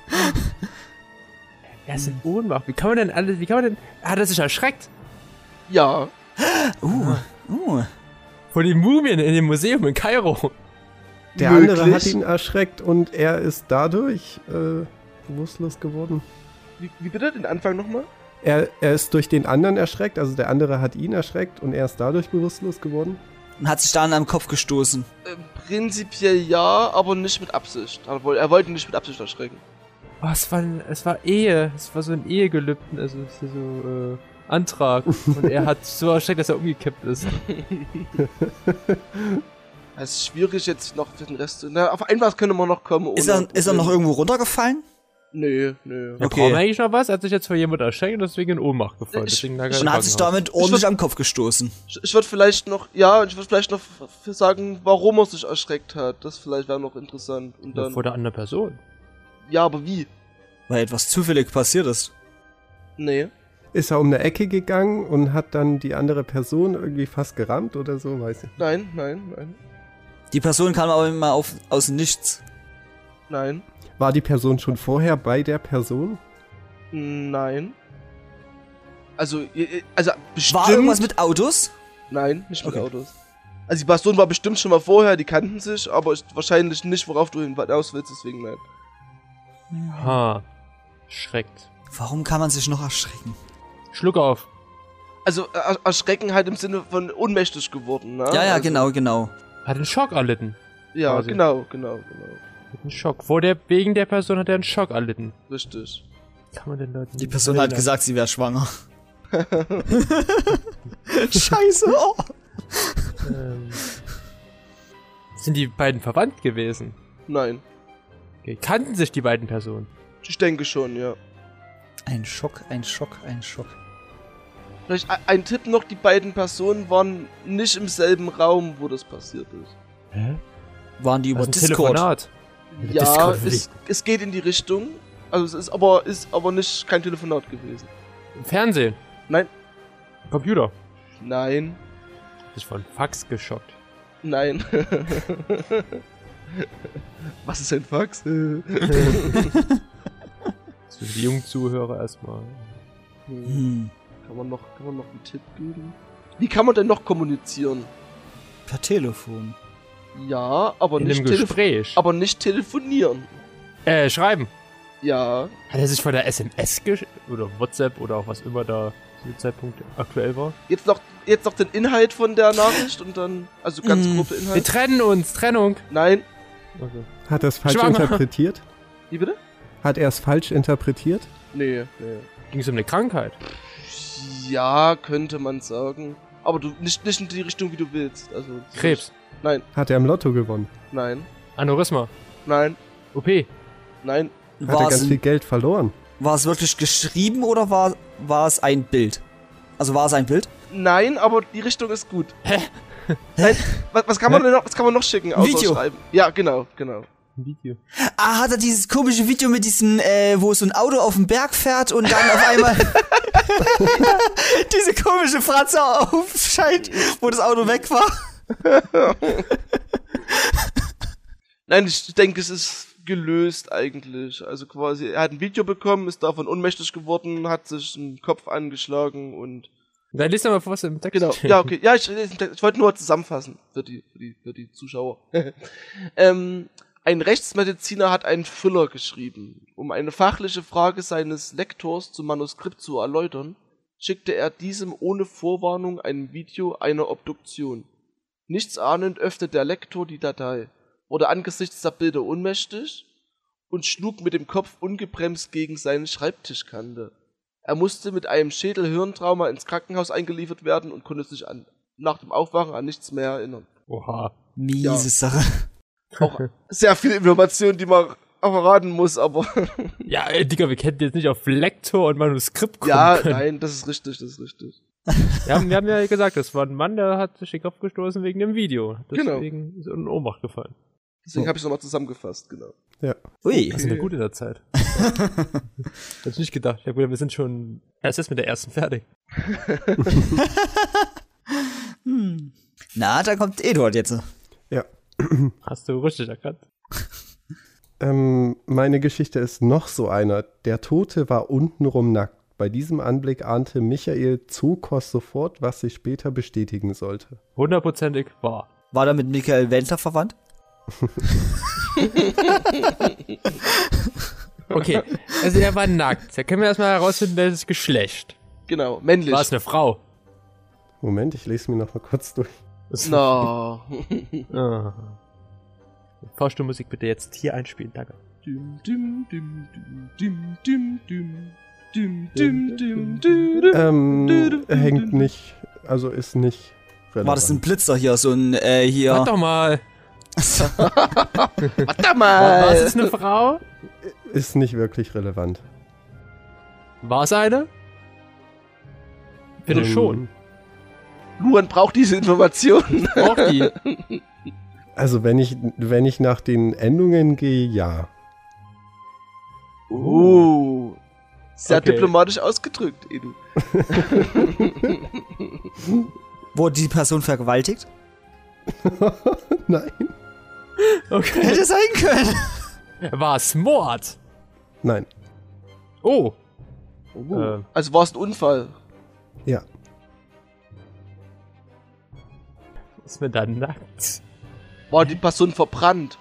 Er ist in Ohnmacht. Wie kann man denn alles, wie kann man denn, hat er sich erschreckt? Ja, Uh, uh. Von den Mumien in dem Museum in Kairo. Der möglich. andere hat ihn erschreckt und er ist dadurch äh, bewusstlos geworden. Wie, wie bitte, den Anfang nochmal? Er, er ist durch den anderen erschreckt, also der andere hat ihn erschreckt und er ist dadurch bewusstlos geworden. Und hat sich da an einem Kopf gestoßen. Äh, prinzipiell ja, aber nicht mit Absicht. Er wollte, er wollte nicht mit Absicht erschrecken. Oh, es war, ein, es war Ehe. Es war so ein Ehegelübden, also es ist so, äh, Antrag. Und er hat so erschreckt, dass er umgekippt ist. Es ist schwierig jetzt noch für den Rest. Na, auf ein was können wir noch kommen. Ist er, ist er noch irgendwo runtergefallen? Nö, nö. Ja, Okay. brauchen wir eigentlich noch was? Er hat sich jetzt vor jemand erschreckt und deswegen in Ohnmacht gefallen. Ich- Deswegen lag er ich- im Und hat sich Krankenhaus. damit ordentlich würd- am Kopf gestoßen. Ich, ich würde vielleicht noch, ja, ich würde vielleicht noch f- sagen, warum er sich erschreckt hat. Das vielleicht wäre noch interessant. Und Ja, dann, vor der anderen Person. ja, aber wie? Weil etwas zufällig passiert ist. Nee. Ist er um eine Ecke gegangen und hat dann die andere Person irgendwie fast gerammt oder so, weiß ich. Nein, nein, nein, Die Person kam aber immer auf, aus dem Nichts. nein, War die Person schon vorher bei der Person? nein. Also, ihr- also bestimmt. War irgendwas mit Autos? Nein, nicht mit Okay. Autos. Also die Person war bestimmt schon mal vorher, die kannten sich, aber ist wahrscheinlich nicht, worauf du hinaus willst, deswegen nein. Ha. Schreckt. Warum kann man sich noch erschrecken? Schluck auf. Also er erschrecken halt im Sinne von ohnmächtig geworden, ne? Ja, ja, also, genau, genau. Hat einen Schock erlitten. Ja, quasi. genau, genau, genau. Hat einen Schock. Vor der, wegen der Person hat er einen Schock erlitten. Richtig. Kann man den Leuten Die nicht Person hat erinnern? gesagt, sie wäre schwanger. Scheiße. Oh. Ähm, sind die beiden verwandt gewesen? Nein. Okay. Kannten sich die beiden Personen? Ich denke schon, ja. Ein Schock, ein Schock, ein Schock. Vielleicht ein, ein Tipp noch, die beiden Personen waren nicht im selben Raum, wo das passiert ist. Hä? Waren die über Das ist ein Discord? Telefonat. Ja, Discord, es, es geht in die Richtung. Also es ist aber, ist aber nicht kein Telefonat gewesen. Im Fernsehen. Nein, Computer. nein, Ist von Fax geschockt. nein. Was ist ein Fax? Das für die jungen Zuhörer erstmal. Hm. Kann man noch, kann man noch einen Tipp geben? Wie kann man denn noch kommunizieren? Per Telefon. Ja, aber In nicht einem telef Gespräch. aber nicht telefonieren. Äh, schreiben. Ja, Hat er sich von der S M S gesch oder WhatsApp oder auch was immer da zu dem Zeitpunkt aktuell war? jetzt noch, jetzt noch den Inhalt von der Nachricht und dann, also ganz Mm. grobe Wir Inhalt. trennen uns, Trennung. Nein, Okay. Hat er es falsch Schwanger. interpretiert? wie bitte? Hat er es falsch interpretiert? Nee, nee. Ging es um eine Krankheit? Ja, könnte man sagen. Aber du nicht, nicht in die Richtung, wie du willst. Also Krebs, Nein, Hat er im Lotto gewonnen? nein, Aneurysma, nein, O P. nein. Hat er War ganz es, viel Geld verloren? war es wirklich geschrieben oder war, war es ein Bild? Also war es ein Bild? Nein, aber die Richtung ist gut. Hä? Nein, was, was kann man denn noch, was kann man noch schicken? Außer Video. schreiben? Ja, genau, genau. Ein Video. Ah, hat er dieses komische Video mit diesem, äh, wo so ein Auto auf den Berg fährt und dann auf einmal diese komische Fratze aufscheint, wo das Auto weg war? Nein, ich denke, es ist gelöst eigentlich. Also quasi, er hat ein Video bekommen, ist davon ohnmächtig geworden, hat sich den Kopf angeschlagen und Dann liest doch mal vor, was im Text genau. steht. Ja, okay. Ja, ich, ich wollte nur zusammenfassen für die, für die, für die Zuschauer. ähm, ein Rechtsmediziner hat einen Füller geschrieben. Um eine fachliche Frage seines Lektors zum Manuskript zu erläutern, schickte er diesem ohne Vorwarnung ein Video einer Obduktion. Nichts ahnend öffnet der Lektor die Datei, wurde angesichts der Bilder ohnmächtig und schlug mit dem Kopf ungebremst gegen seine Schreibtischkante. Er musste mit einem Schädel-Hirntrauma ins Krankenhaus eingeliefert werden und konnte sich an, nach dem Aufwachen an nichts mehr erinnern. Oha. Miese Ja. Sache. Auch sehr viele Informationen, die man erraten muss, aber Ja, ey, Digga, wir hätten jetzt nicht auf Lektor und Manuskript kommen ja, können. nein, das ist richtig, das ist richtig. Wir haben, wir haben ja gesagt, das war ein Mann, der hat sich den Kopf gestoßen wegen dem Video. Genau. Deswegen ist er in Ohnmacht gefallen. Deswegen So. habe ich es nochmal zusammengefasst, genau. Ja. Ui. Das ist eine gute in der Zeit. Hätte ich nicht gedacht. Ja gut, wir sind schon erst jetzt mit der ersten fertig. Hm. Na, da kommt Eduard jetzt. Ja. Hast du richtig erkannt. Ähm, meine Geschichte ist noch so einer. Der Tote war untenrum nackt. Bei diesem Anblick ahnte Michael Zokos sofort, was sich später bestätigen sollte. Hundertprozentig wahr. War da mit Michael Wendler verwandt? Okay, also er war nackt. Da können wir erstmal herausfinden, welches Geschlecht. Genau, männlich. War es eine Frau? Moment, ich lese mir noch mal kurz durch. No. Ah. Fahrstuhlmusik bitte jetzt hier einspielen, danke. Düm, düm, düm, düm, düm, düm, düm, düm, düm, düm, düm. Ähm, hängt nicht, also ist nicht relevant. War das ein Blitzer hier, so ein, äh, hier. Warte doch mal. Warte mal! War es eine Frau? Ist nicht wirklich relevant. War es eine? Bitte Ähm, schon. Luan braucht diese Informationen. Braucht die. Also wenn ich, wenn ich nach den Endungen gehe, ja. Oh. Sehr Okay. diplomatisch ausgedrückt, Edu. Wurde die Person vergewaltigt? Nein. Okay. Hätte sein können. War es Mord? Nein. Oh. Oh. Äh. Also war es ein Unfall. Ja. Ist mir dann nackt? War die Person verbrannt?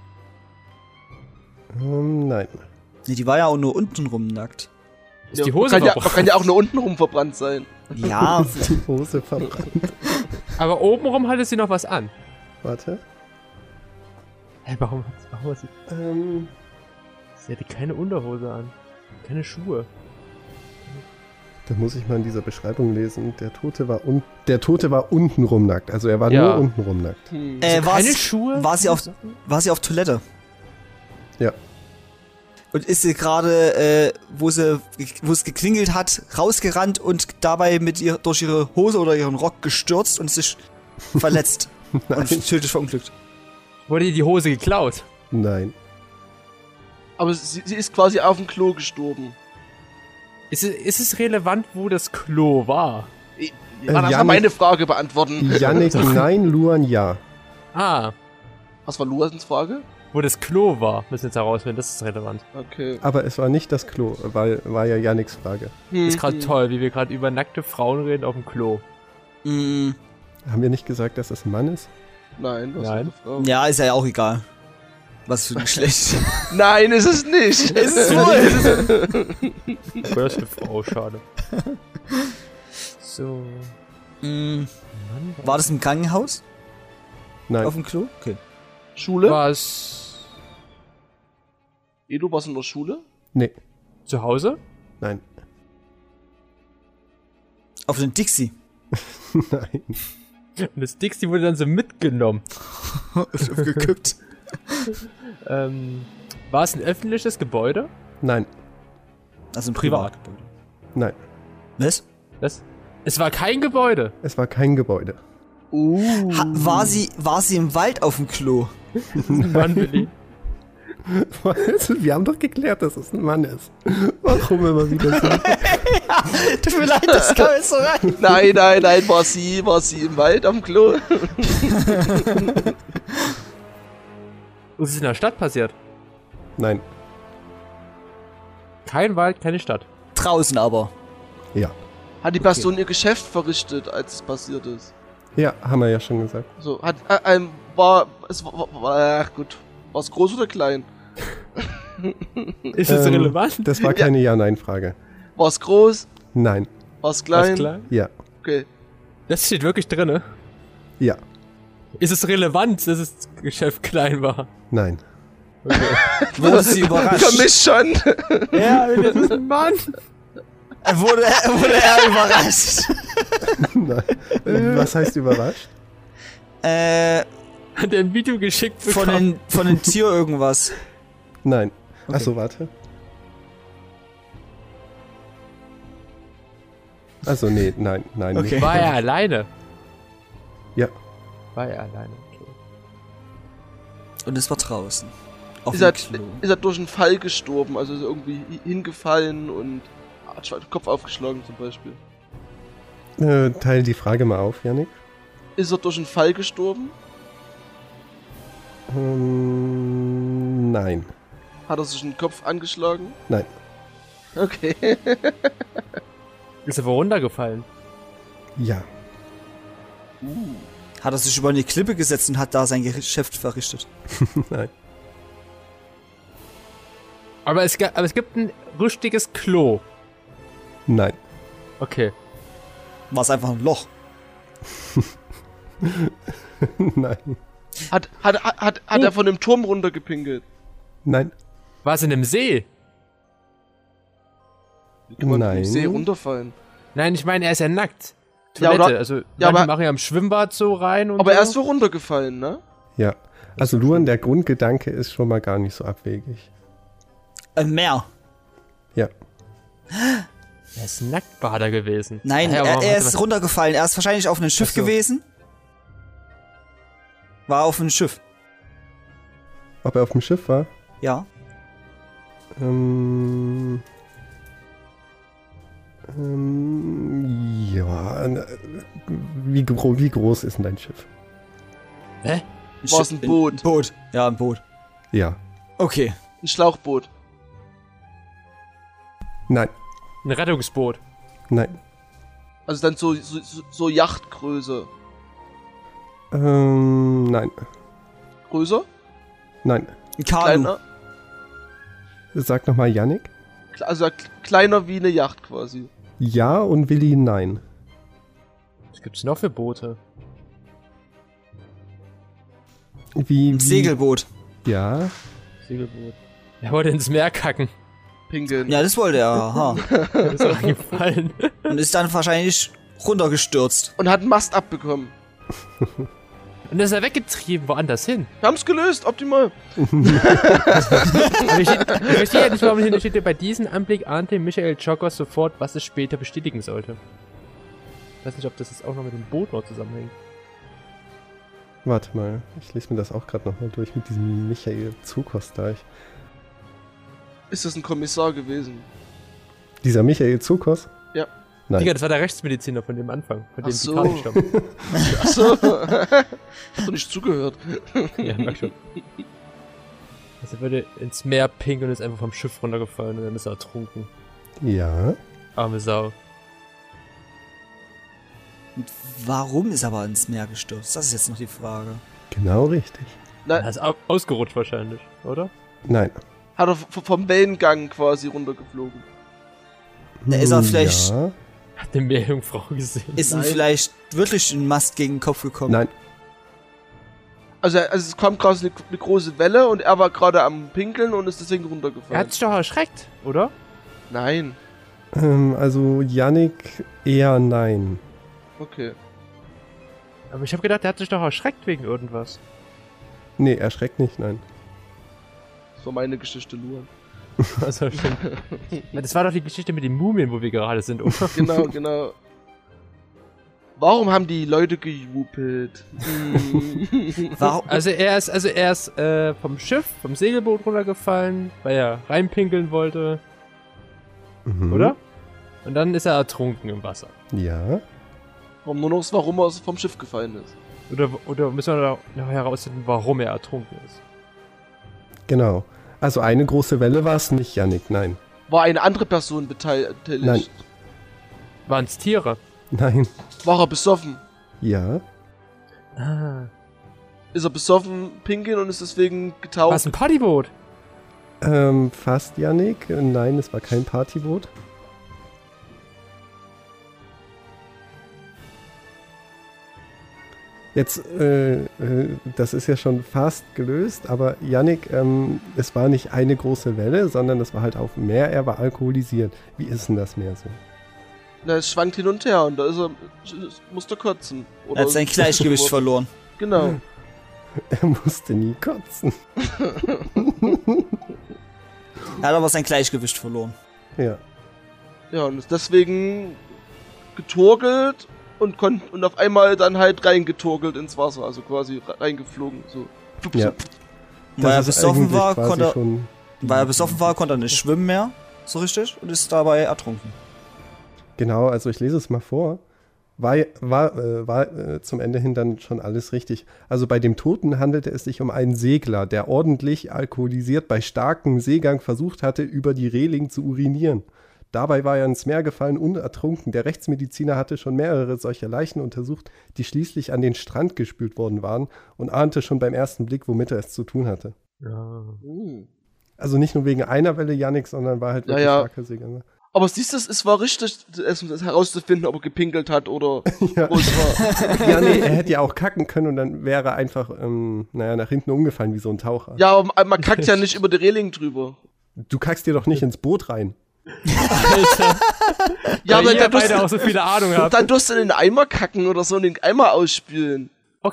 Ähm, nein. Nee, die war ja auch nur untenrum nackt. Ist Ja, die man Hose kann ja, verbrannt? man kann ja auch nur untenrum verbrannt sein. Ja, Die Hose verbrannt. Aber obenrum hatte sie noch was an. Warte. Hä, warum, hat- warum hat sie... Ähm, Sie hatte keine Unterhose an. Keine Schuhe. da muss ich mal in dieser Beschreibung lesen. Der Tote war, un der Tote war untenrum nackt. Also er war Ja. nur untenrum nackt. Hm. äh, war, keine sie, Schuhe? war, sie auf, war sie auf Toilette? Ja. Und ist sie gerade, äh, wo sie, wo es geklingelt hat, rausgerannt und dabei mit ihr durch ihre Hose oder ihren Rock gestürzt und sich verletzt und tödlich verunglückt. Wurde ihr die Hose geklaut? Nein. Aber sie, sie ist quasi auf dem Klo gestorben. Ist es, ist es relevant, wo das Klo war? Ich, Äh, lass mal Janik- meine Frage beantworten. Yannick, nein. Luan, ja. Ah, Was war Luans Frage? wo das Klo war, müssen wir jetzt herausfinden, das ist relevant. Okay. Aber es war nicht das Klo, weil war ja Yannicks Frage. Hm, Ist gerade hm. toll, wie wir gerade über nackte Frauen reden auf dem Klo. Mm, Haben wir nicht gesagt, dass es ein Mann ist? Nein, was Nein. ist eine Frau? ja, ist ja auch egal. Was für ein Geschlecht. Nein, ist es nicht. Ist es wohl? Oder ist eine Frau, schade. So. mm, Mann, war das im Krankenhaus? Nein. Auf dem Klo? Okay. Schule? was? Edu, warst du in der Schule? Nee. Zu Hause? Nein. Auf den Dixie. Nein. Und das Dixie wurde dann so mitgenommen. Ich hab geguckt. Ähm, war es ein öffentliches Gebäude? Nein. Also ein Privat. Privatgebäude. Nein. Was? Das? Es war kein Gebäude. Es war kein Gebäude. Uh. Ha, war, sie, war sie im Wald auf dem Klo? Mann, Willi. Wir haben doch geklärt, dass es ein Mann ist. Warum immer wieder so? Tut mir leid, das kam jetzt so rein. Nein, nein, nein, war sie, war sie im Wald am Klo? Ist es in der Stadt passiert? Nein. Kein Wald, keine Stadt. Draußen aber. Ja. Hat die Person ihr Geschäft verrichtet, als es passiert ist? Ja, haben wir ja schon gesagt. So, hat, äh, ähm, war, es war, war, ach gut, war es groß oder klein? Ist es Ähm, relevant? Das war keine Ja-Nein-Frage. War es groß? Nein. War es Was klein? klar? Ja. Okay. Das steht wirklich drin, ne? Ja. Ist es relevant, dass das Geschäft klein war? Nein. Wurde sie überrascht? Für mich schon. Ja, das ist ein Mann. Er wurde, er wurde er überrascht. Nein. Was heißt überrascht? äh, Hat er ein Video geschickt von bekommen? den, von den Tier irgendwas. Nein. Okay. Achso, warte. Also, nee, nein, nein. Okay. Nicht. War er alleine? Ja. War er alleine, okay. Und es war draußen. Auf Ist dem er, Klo. ist er durch einen Fall gestorben, also ist er irgendwie hi- hingefallen und hat den Kopf aufgeschlagen zum Beispiel. Äh, teil die Frage mal auf, Yannick. Ist er durch einen Fall gestorben? Ähm, nein. Hat er sich den Kopf angeschlagen? Nein. Okay. Ist er wohl runtergefallen? Ja. Hat er sich über eine Klippe gesetzt und hat da sein Geschäft verrichtet. Nein. Aber es, ga- aber es gibt ein richtiges Klo. Nein. Okay. War es einfach ein Loch. Nein. Hat, hat, hat, hat, hat Oh. er von dem Turm runtergepinkelt? Nein. War es in einem See? Wie kann man Nein. im See runterfallen? Nein, ich meine, er ist ja nackt. Ja, Toilette, oder- also ja, manche aber- machen ja im Schwimmbad so rein und Aber so. er ist so runtergefallen, ne? Ja. Also Luan, der Grundgedanke ist schon mal gar nicht so abwegig. Ein Meer. Ja. Er ist Nacktbader gewesen. Nein, Ah, ja, aber er, er warte, ist warte. runtergefallen. Er ist wahrscheinlich auf einem Schiff Ach so. gewesen. War auf einem Schiff. Ob er auf dem Schiff war? Ja. Ähm, ähm, ja. äh, Wie, gro wie groß ist denn dein Schiff? Hä? War es ein Boot? Ein Boot. Ja, ein Boot. Ja. Okay. Ein Schlauchboot. Nein. Ein Rettungsboot. Nein. Also dann so, so, so Yachtgröße. Ähm, nein. Größer? Nein. Ein Kanu. Kleiner? Sag nochmal Yannick. Kle- Also kleiner wie eine Yacht quasi. Ja und Willi nein. Was gibt's noch für Boote? Wie, Ein wie Segelboot. Ja. Segelboot. Er wollte ins Meer kacken. Pinkeln. Ja, das wollte er. Aha. Das ist auch gefallen. Und ist dann wahrscheinlich runtergestürzt. Und hat einen Mast abbekommen. Und dann ist er weggetrieben, woanders hin. Wir haben's gelöst, optimal. Aber ich, steht, ich verstehe ja nicht, warum hier steht, bei diesem Anblick ahnte Michael Chokos sofort, was es später bestätigen sollte. Ich weiß nicht, ob das jetzt auch noch mit dem Boot noch zusammenhängt. Warte mal. Ich lese mir das auch gerade nochmal durch mit diesem Michael Zukos da. Ich- Ist das ein Kommissar gewesen? Dieser Michael Zukos? Ja. Nein. Digga, das war der Rechtsmediziner von dem Anfang, von Ach dem so. die Karte stammt. Achso. Hast du nicht zugehört? Ja, merk schon. Also er würde ins Meer pinkeln und ist einfach vom Schiff runtergefallen und dann ist er ertrunken. Ja. Arme Sau. Und warum ist er aber ins Meer gestürzt? Das ist jetzt noch die Frage. Genau richtig. Er Nein, ist au- ausgerutscht wahrscheinlich, oder? Nein. hat er v- vom Wellengang quasi runtergeflogen. Da ist er Hm, vielleicht- Ja. Hat eine Meerjungfrau gesehen. Ist ihm Nein. vielleicht wirklich ein Mast gegen den Kopf gekommen? Nein. Also, also es kam gerade eine, eine große Welle und er war gerade am Pinkeln und ist deswegen Er runtergefallen. hat sich doch erschreckt, oder? Nein. Ähm, also Yannick eher nein. Okay. Aber ich habe gedacht, er hat sich doch erschreckt wegen irgendwas. Nee, erschreckt nicht, nein. Das war meine Geschichte, Luan. Also stimmt. Ja, das war doch die Geschichte mit den Mumien, wo wir gerade sind, oder? Genau, genau. Warum haben die Leute gejubelt? Hm. Warum? Also er ist, also er ist äh, vom Schiff, vom Segelboot runtergefallen, weil er reinpinkeln wollte, Mhm. oder? Und dann ist er ertrunken im Wasser. Ja. Warum nur noch, warum er vom Schiff gefallen ist? Oder, oder müssen wir da noch herausfinden, warum er ertrunken ist? Genau. Also eine große Welle war es nicht, Yannick, nein. War eine andere Person beteiligt? Nein. Waren es Tiere? Nein. War er besoffen? Ja. Ah. Ist er besoffen, pinkeln und ist deswegen War getaucht? es ein Partyboot? Ähm, fast Yannick. Nein, es war kein Partyboot. Jetzt, äh, äh, das ist ja schon fast gelöst, aber Yannick, ähm, es war nicht eine große Welle, sondern es war halt auf dem Meer, er war alkoholisiert. Wie ist denn das Meer so? Na, es schwankt hin und her und da ist er, musste kotzen. Er hat sein Gleichgewicht verloren. Genau. Er musste nie kotzen. Er hat aber sein Gleichgewicht verloren. Ja. Ja, und ist deswegen getorkelt und kon und auf einmal dann halt reingetorkelt ins Wasser, also quasi reingeflogen, so. Ja. Weil er Das ist besoffen eigentlich war, quasi konnte er, schon weil er besoffen war, konnte er nicht schwimmen mehr, so richtig, und ist dabei ertrunken. Genau, also ich lese es mal vor. War, war, äh, war äh, zum Ende hin dann schon alles richtig. Also bei dem Toten handelte es sich um einen Segler, der ordentlich alkoholisiert bei starkem Seegang versucht hatte, über die Reling zu urinieren. Dabei war er ins Meer gefallen und ertrunken. Der Rechtsmediziner hatte schon mehrere solcher Leichen untersucht, die schließlich an den Strand gespült worden waren und ahnte schon beim ersten Blick, womit er es zu tun hatte. Ja. Hm. Also nicht nur wegen einer Welle, Yannick, sondern war halt Ja, wirklich ja. starker Seegang. Aber siehst du, es war richtig, es es herauszufinden, ob er gepinkelt hat oder Ja. wo es war. Ja, nee, er hätte ja auch kacken können und dann wäre er einfach, ähm, naja, nach hinten umgefallen wie so ein Taucher. Ja, aber man kackt ja nicht über die Reling drüber. Du kackst dir doch nicht ins Boot rein. Alter. Ja, aber ihr dann beide durst, auch so viele Ahnung habt. dann durst du in den Eimer kacken oder so und den Eimer ausspülen. Okay.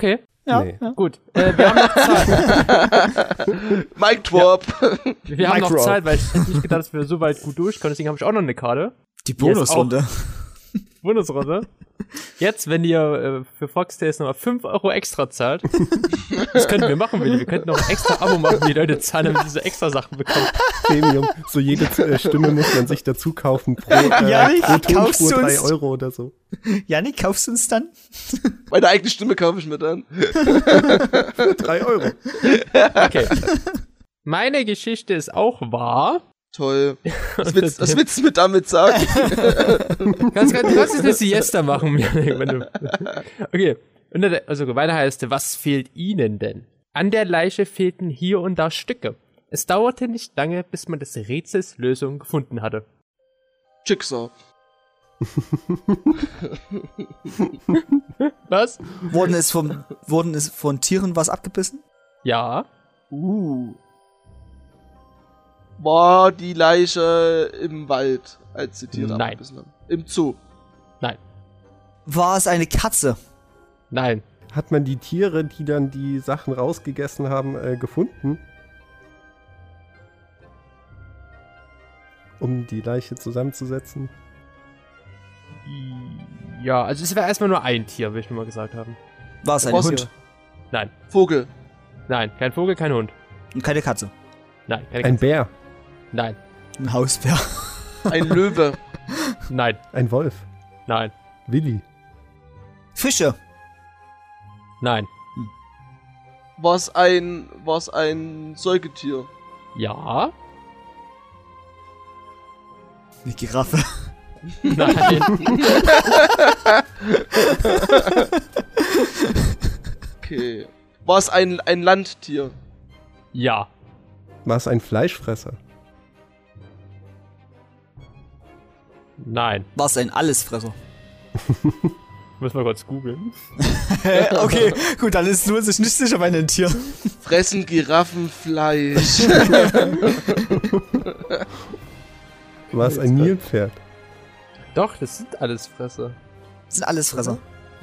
ja, Nee. ja. Gut, äh, wir haben noch Zeit. Mic Drop. Wir haben noch Micro. Zeit, weil ich hätte nicht gedacht, dass wir so weit gut durchkommen. Deswegen habe ich auch noch eine Karte. Die Bonusrunde. Bonusrunde. Jetzt, wenn ihr äh, für Foxtails nochmal fünf Euro extra zahlt, das könnten wir machen, Willi. Wir könnten noch ein extra Abo machen, die Leute zahlen, damit diese extra Sachen bekommen. Premium. So jede äh, Stimme muss man sich dazu kaufen pro, äh, Ja, pro kaufst Tonspur du drei uns? Euro oder so. Janik, kaufst du uns dann? Meine eigene Stimme kaufe ich mir dann. Drei Euro. Okay. Meine Geschichte ist auch wahr. Toll. Was willst, was willst du mir damit sagen? Kannst, kannst, du kannst jetzt eine Siesta machen. Wenn du, okay. Und der, also weiter heißt, was fehlt Ihnen denn? An der Leiche fehlten hier und da Stücke. Es dauerte nicht lange, bis man des Rätsels Lösung gefunden hatte. Jigsaw. Was? Wurden es, vom, wurden es von Tieren was abgebissen? Ja. Uh. War die Leiche im Wald, als die Tiere Nein. abgebissen haben? Im Zoo. Nein. War es eine Katze? Nein. Hat man die Tiere, die dann die Sachen rausgegessen haben, äh, gefunden? Um die Leiche zusammenzusetzen? Ja, also es wäre erstmal nur ein Tier, will ich nur mal gesagt haben. War es ein Was? Hund? Nein. Vogel. Nein. Kein Vogel, kein Hund. Und keine Katze? Nein. Keine Ein Bär? Nein. Ein Hausbär? Ein Löwe. Nein. Ein Wolf? Nein. Willi? Fische? Nein. War's ein, war's ein Säugetier? Ja. Eine Giraffe? Nein. Okay. War's ein, ein Landtier? Ja. War es ein Fleischfresser? Nein. War es ein Allesfresser? Müssen wir kurz googeln. Okay, gut, dann ist nur sich nicht sicher bei einem Tier. Fressen Giraffen Fleisch? War es ein Nilpferd? Doch, das sind alles Fresse. Das sind Allesfresser.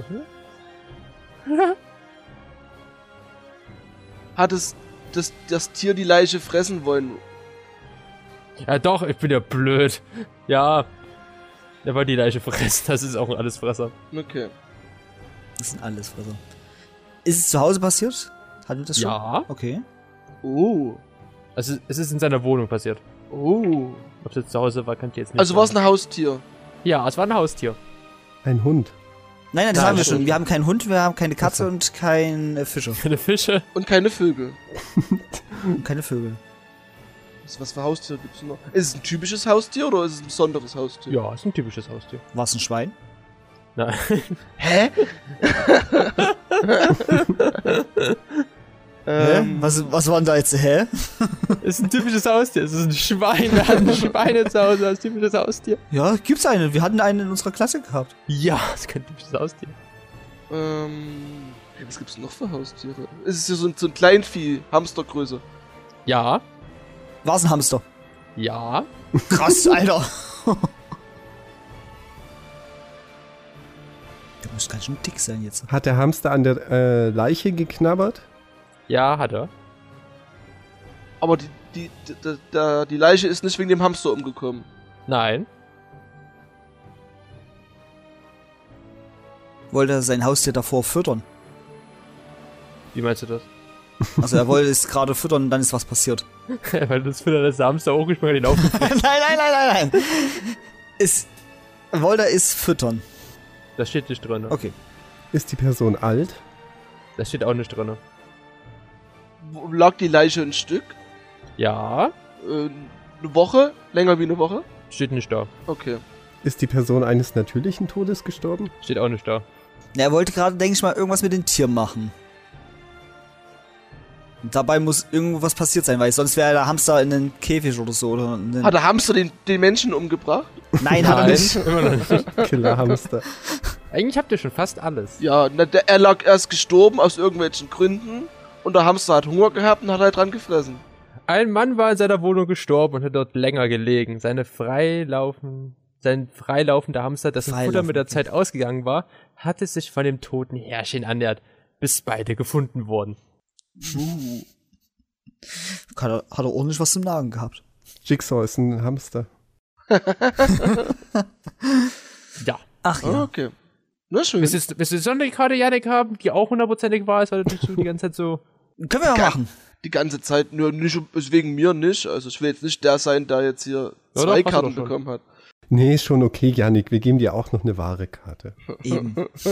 Hat es das, das Tier die Leiche fressen wollen? Ja doch, ich bin ja blöd. Ja. Der wollte die Leiche fressen, das ist auch ein Allesfresser. Okay. Das sind Allesfresser. Ist es zu Hause passiert? Hatten wir das schon? Ja. Okay. Oh. Also es ist in seiner Wohnung passiert. Oh. Ob es jetzt zu Hause war, kann ich jetzt nicht Also war es sagen. ein Haustier? Ja, es war ein Haustier. Ein Hund? Nein, nein, das Nein, haben wir das schon. ist- Wir haben keinen Hund, wir haben keine Katze und kein äh, Fische. Keine Fische. Und keine Vögel. Und keine Vögel. Was, was für Haustiere gibt's noch? Ist es ein typisches Haustier oder ist es ein besonderes Haustier? Ja, ist ein typisches Haustier. War es ein Schwein? Nein. Hä? Hä? ähm, Was, was war denn da jetzt? Hä? Ist ein typisches Haustier. Es ist ein Schwein. Wir hatten Schweine zu Hause als typisches Haustier. Ja, gibt's einen. Wir hatten einen in unserer Klasse gehabt. Ja, es ist kein typisches Haustier. ähm, was gibt's noch für Haustiere? Ist es ja so ein, so ein Kleinvieh, Hamstergröße? Ja. War es ein Hamster? Ja. Krass, Alter. Der muss ganz schön dick sein jetzt. Hat der Hamster an der äh, Leiche geknabbert? Ja, hat er. Aber die, die, die, die, die Leiche ist nicht wegen dem Hamster umgekommen. Nein. Wollte er sein Haustier davor füttern? Wie meinst du das? Also er wollte es gerade füttern und dann ist was passiert. Weil das für das Hamster hochgesprungen hat, den aufgefressen. nein, nein, nein, nein, nein. Ist, wollte er es füttern? Das steht nicht drin. Okay. Ist die Person alt? Das steht auch nicht drin. Wo lag die Leiche ein Stück? Ja. Äh, eine Woche? Länger wie eine Woche? Steht nicht da. Okay. Ist die Person eines natürlichen Todes gestorben? Steht auch nicht da. Ja, er wollte gerade, denke ich mal, irgendwas mit den Tieren machen. Und dabei muss irgendwas passiert sein, weil sonst wäre der Hamster in einen Käfig oder so. Oder in den Hat der Hamster den, den Menschen umgebracht? Nein, hat er nicht. Immer noch nicht. Killerhamster. Eigentlich habt ihr schon fast alles. Ja, na, der, er lag erst gestorben aus irgendwelchen Gründen und der Hamster hat Hunger gehabt und hat halt dran gefressen. Ein Mann war in seiner Wohnung gestorben und hat dort länger gelegen. Seine freilaufen, sein freilaufender Hamster, dessen Futter Freilaufen, mit der okay. Zeit ausgegangen war, hatte sich von dem toten Herrchen ernährt. bis beide gefunden wurden. Uh. Hat er, hat er ordentlich was zum Nagen gehabt. Jigsaw ist ein Hamster. Ja. Ach ja. Ah, okay. Na schön. Willst du, willst du so eine Karte, Janik, haben, die auch hundertprozentig war, ist, weil du die ganze Zeit so... Können wir ja Ga- machen. Die ganze Zeit, nur nicht wegen mir nicht. Also ich will jetzt nicht der sein, der jetzt hier Ja, zwei doch, hast du Karten doch schon. bekommen hat. Nee, ist schon okay, Janik. Wir geben dir auch noch eine wahre Karte. Eben.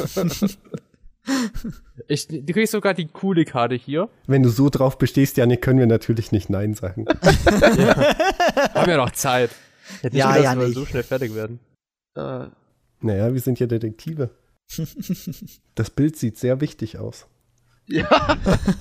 Ich, du kriegst sogar die coole Karte hier. Wenn du so drauf bestehst, Janik, können wir natürlich nicht Nein sagen. Haben ja noch Zeit. Ich hätte nicht Ja, gedacht, ja, dass wir nicht. so schnell fertig werden. Äh, Naja, wir sind ja Detektive. Das Bild sieht sehr wichtig aus. ja.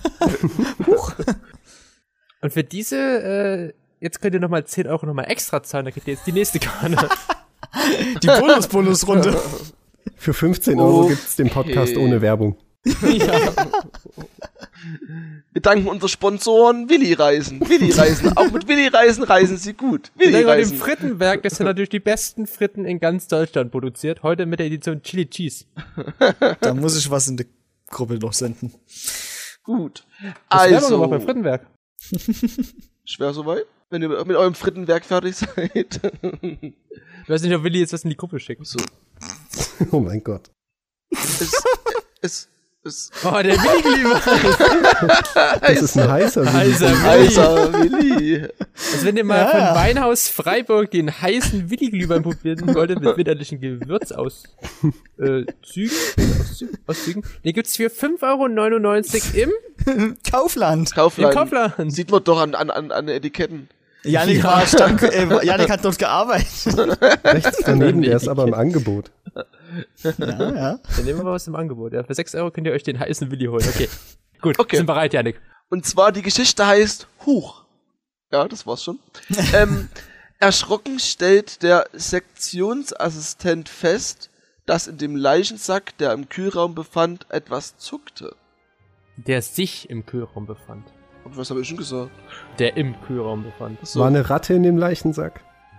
Und für diese, äh, jetzt könnt ihr nochmal zehn Euro nochmal extra zahlen, dann kriegt ihr jetzt die nächste Karte. Die Bonus-Bonus-Runde. Für fünfzehn Euro Okay. gibt's den Podcast ohne Werbung. Ja. Wir danken unseren Sponsoren Willi Reisen. Willi Reisen. Auch mit Willi Reisen reisen sie gut. Willi Dann bei dem Reisen. Frittenwerk, das ja natürlich die besten Fritten in ganz Deutschland produziert. Heute mit der Edition Chili Cheese. Da muss ich was in die Gruppe noch senden. Gut. Das Werbung gemacht beim Also, Frittenwerk. schwer soweit? Wenn ihr mit eurem Frittenwerk fertig seid. Ich weiß nicht, ob Willi jetzt was in die Gruppe schickt. So. Oh mein Gott. Es, es, es, Oh, der Willi lieber. Das ist ein heißer Willi. Heißer Willi. Alter, Willi. Also wenn ihr mal von Weinhaus Freiburg den heißen Willi-Glühwein probieren wolltet, mit winterlichen Gewürzauszügen, äh, Zügen, Auszügen, Auszügen, den gibt's für fünf Euro neunundneunzig im, Kaufland. im Kaufland. Kaufland. Sieht man doch an, an, an, an den Etiketten. Janik, Ja. war Stamm, äh, Janik hat dort gearbeitet. Rechts daneben, der ist aber im Angebot. Ja, ja. Dann nehmen wir mal was im Angebot. Ja, für sechs Euro könnt ihr euch den heißen Willi holen. Okay. Gut, Okay. sind bereit, Janik. Und zwar die Geschichte heißt Huch. Ja, das war's schon. ähm, erschrocken stellt der Sektionsassistent fest, dass in dem Leichensack, der im Kühlraum befand, etwas zuckte. Der sich im Kühlraum befand. Und was habe ich schon gesagt? Der im Kühlraum befand. So. War eine Ratte in dem Leichensack?